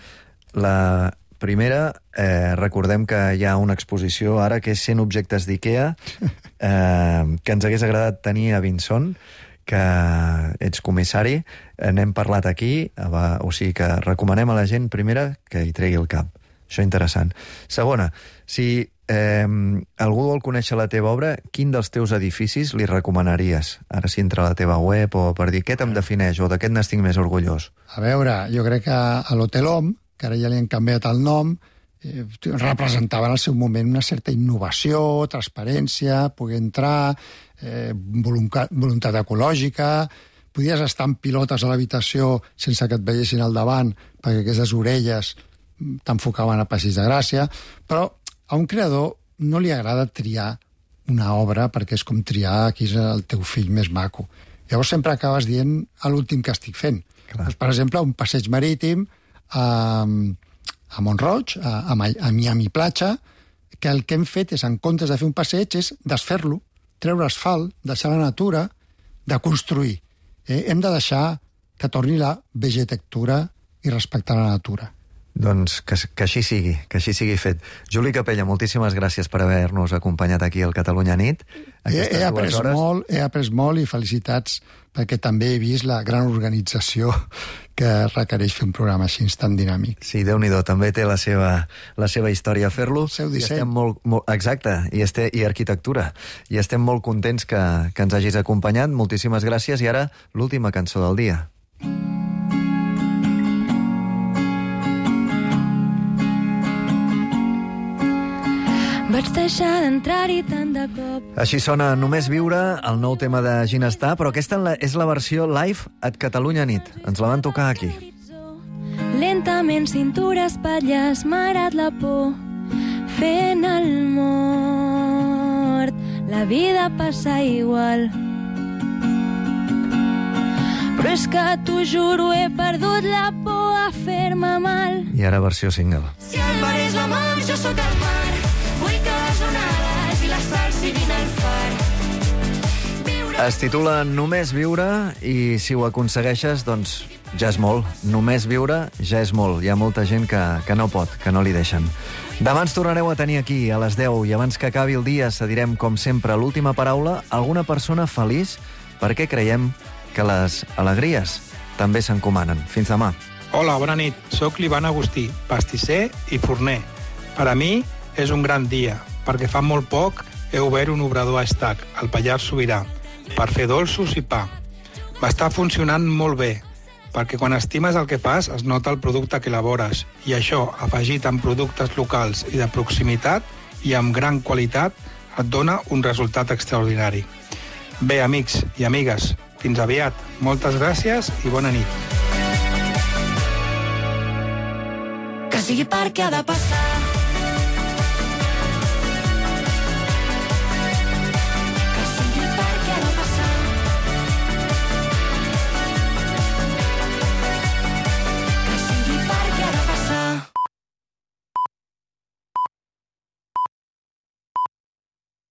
[SPEAKER 1] La primera, eh, recordem que hi ha una exposició ara que és cent objectes d'IKEA, eh, que ens hagués agradat tenir a Vinson, que ets comissari, n'hem parlat aquí, o sigui que recomanem a la gent, primera, que hi tregui el cap. Això interessant. Segona, si eh, algú vol conèixer la teva obra, quin dels teus edificis li recomanaries? Ara si entra a la teva web o per dir què te'm defineix o d'aquest n'estic més orgullós.
[SPEAKER 23] A veure, jo crec que a l'Hotel Hom, que ara ja li han canviat el nom, eh, representava en el seu moment una certa innovació, transparència, poder entrar, eh, voluntat, voluntat ecològica, podies estar en pilotes a l'habitació sense que et veiessin al davant perquè aquestes orelles t'enfocaven a Passeig de Gràcia, però a un creador no li agrada triar una obra perquè és com triar qui és el teu fill més maco. Llavors sempre acabes dient a l'últim que estic fent. Doncs, per exemple, un passeig marítim a, a Mont-roig, a, a Miami Platja, que el que hem fet és, en comptes de fer un passeig, és desfer-lo, treure asfalt, deixar la natura, de construir. Eh? Hem de deixar que torni la vegetectura i respectar la natura.
[SPEAKER 1] Doncs que, que així sigui, que així sigui fet. Juli Capella, moltíssimes gràcies per haver-nos acompanyat aquí al Catalunya Nit.
[SPEAKER 23] He, he, après molt, he après molt i felicitats perquè també he vist la gran organització que requereix fer un programa així tan dinàmic.
[SPEAKER 1] Sí, Déu-n'hi-do, també té la seva, la seva història fer-lo.
[SPEAKER 23] El seu
[SPEAKER 1] I
[SPEAKER 23] disseny.
[SPEAKER 1] estem molt, molt, exacte, i, este, i arquitectura. I estem molt contents que, que ens hagis acompanyat. Moltíssimes gràcies. I ara, l'última cançó del dia.
[SPEAKER 7] Vaig deixar d'entrar-hi tant de cop.
[SPEAKER 1] Així sona Només viure, el nou tema de Ginestar, però aquesta és la versió live at Catalunya Nit. Ens la van tocar aquí.
[SPEAKER 7] Lentament, cintura, espatlles, m'ha agradat la por. Fent el mort, la vida passa igual. Però és que t'ho juro, he perdut la por a fer-me mal.
[SPEAKER 1] I ara versió single.
[SPEAKER 7] Si el mar és l'amor, jo sóc el mar. Vull que les onades i la sal siguin el far.
[SPEAKER 1] Es titula Només viure i si ho aconsegueixes, doncs ja és molt. Només viure ja és molt. Hi ha molta gent que, que no pot, que no li deixen. Demà ens tornareu a tenir aquí a les deu i abans que acabi el dia cedirem, com sempre, l'última paraula a alguna persona feliç perquè creiem que les alegries també s'encomanen. Fins demà.
[SPEAKER 8] Hola, bona nit. Soc l'Ivan Agustí, pastisser i forner. Per a mi és un gran dia, perquè fa molt poc he obert un obrador a Estac, al Pallars Sobirà, per fer dolços i pa. M'està funcionant molt bé, perquè quan estimes el que fas es nota el producte que elabores, i això, afegit amb productes locals i de proximitat i amb gran qualitat, et dona un resultat extraordinari. Bé, amics i amigues, fins aviat. Moltes gràcies i bona nit.
[SPEAKER 7] Que sigui perquè ha de passar.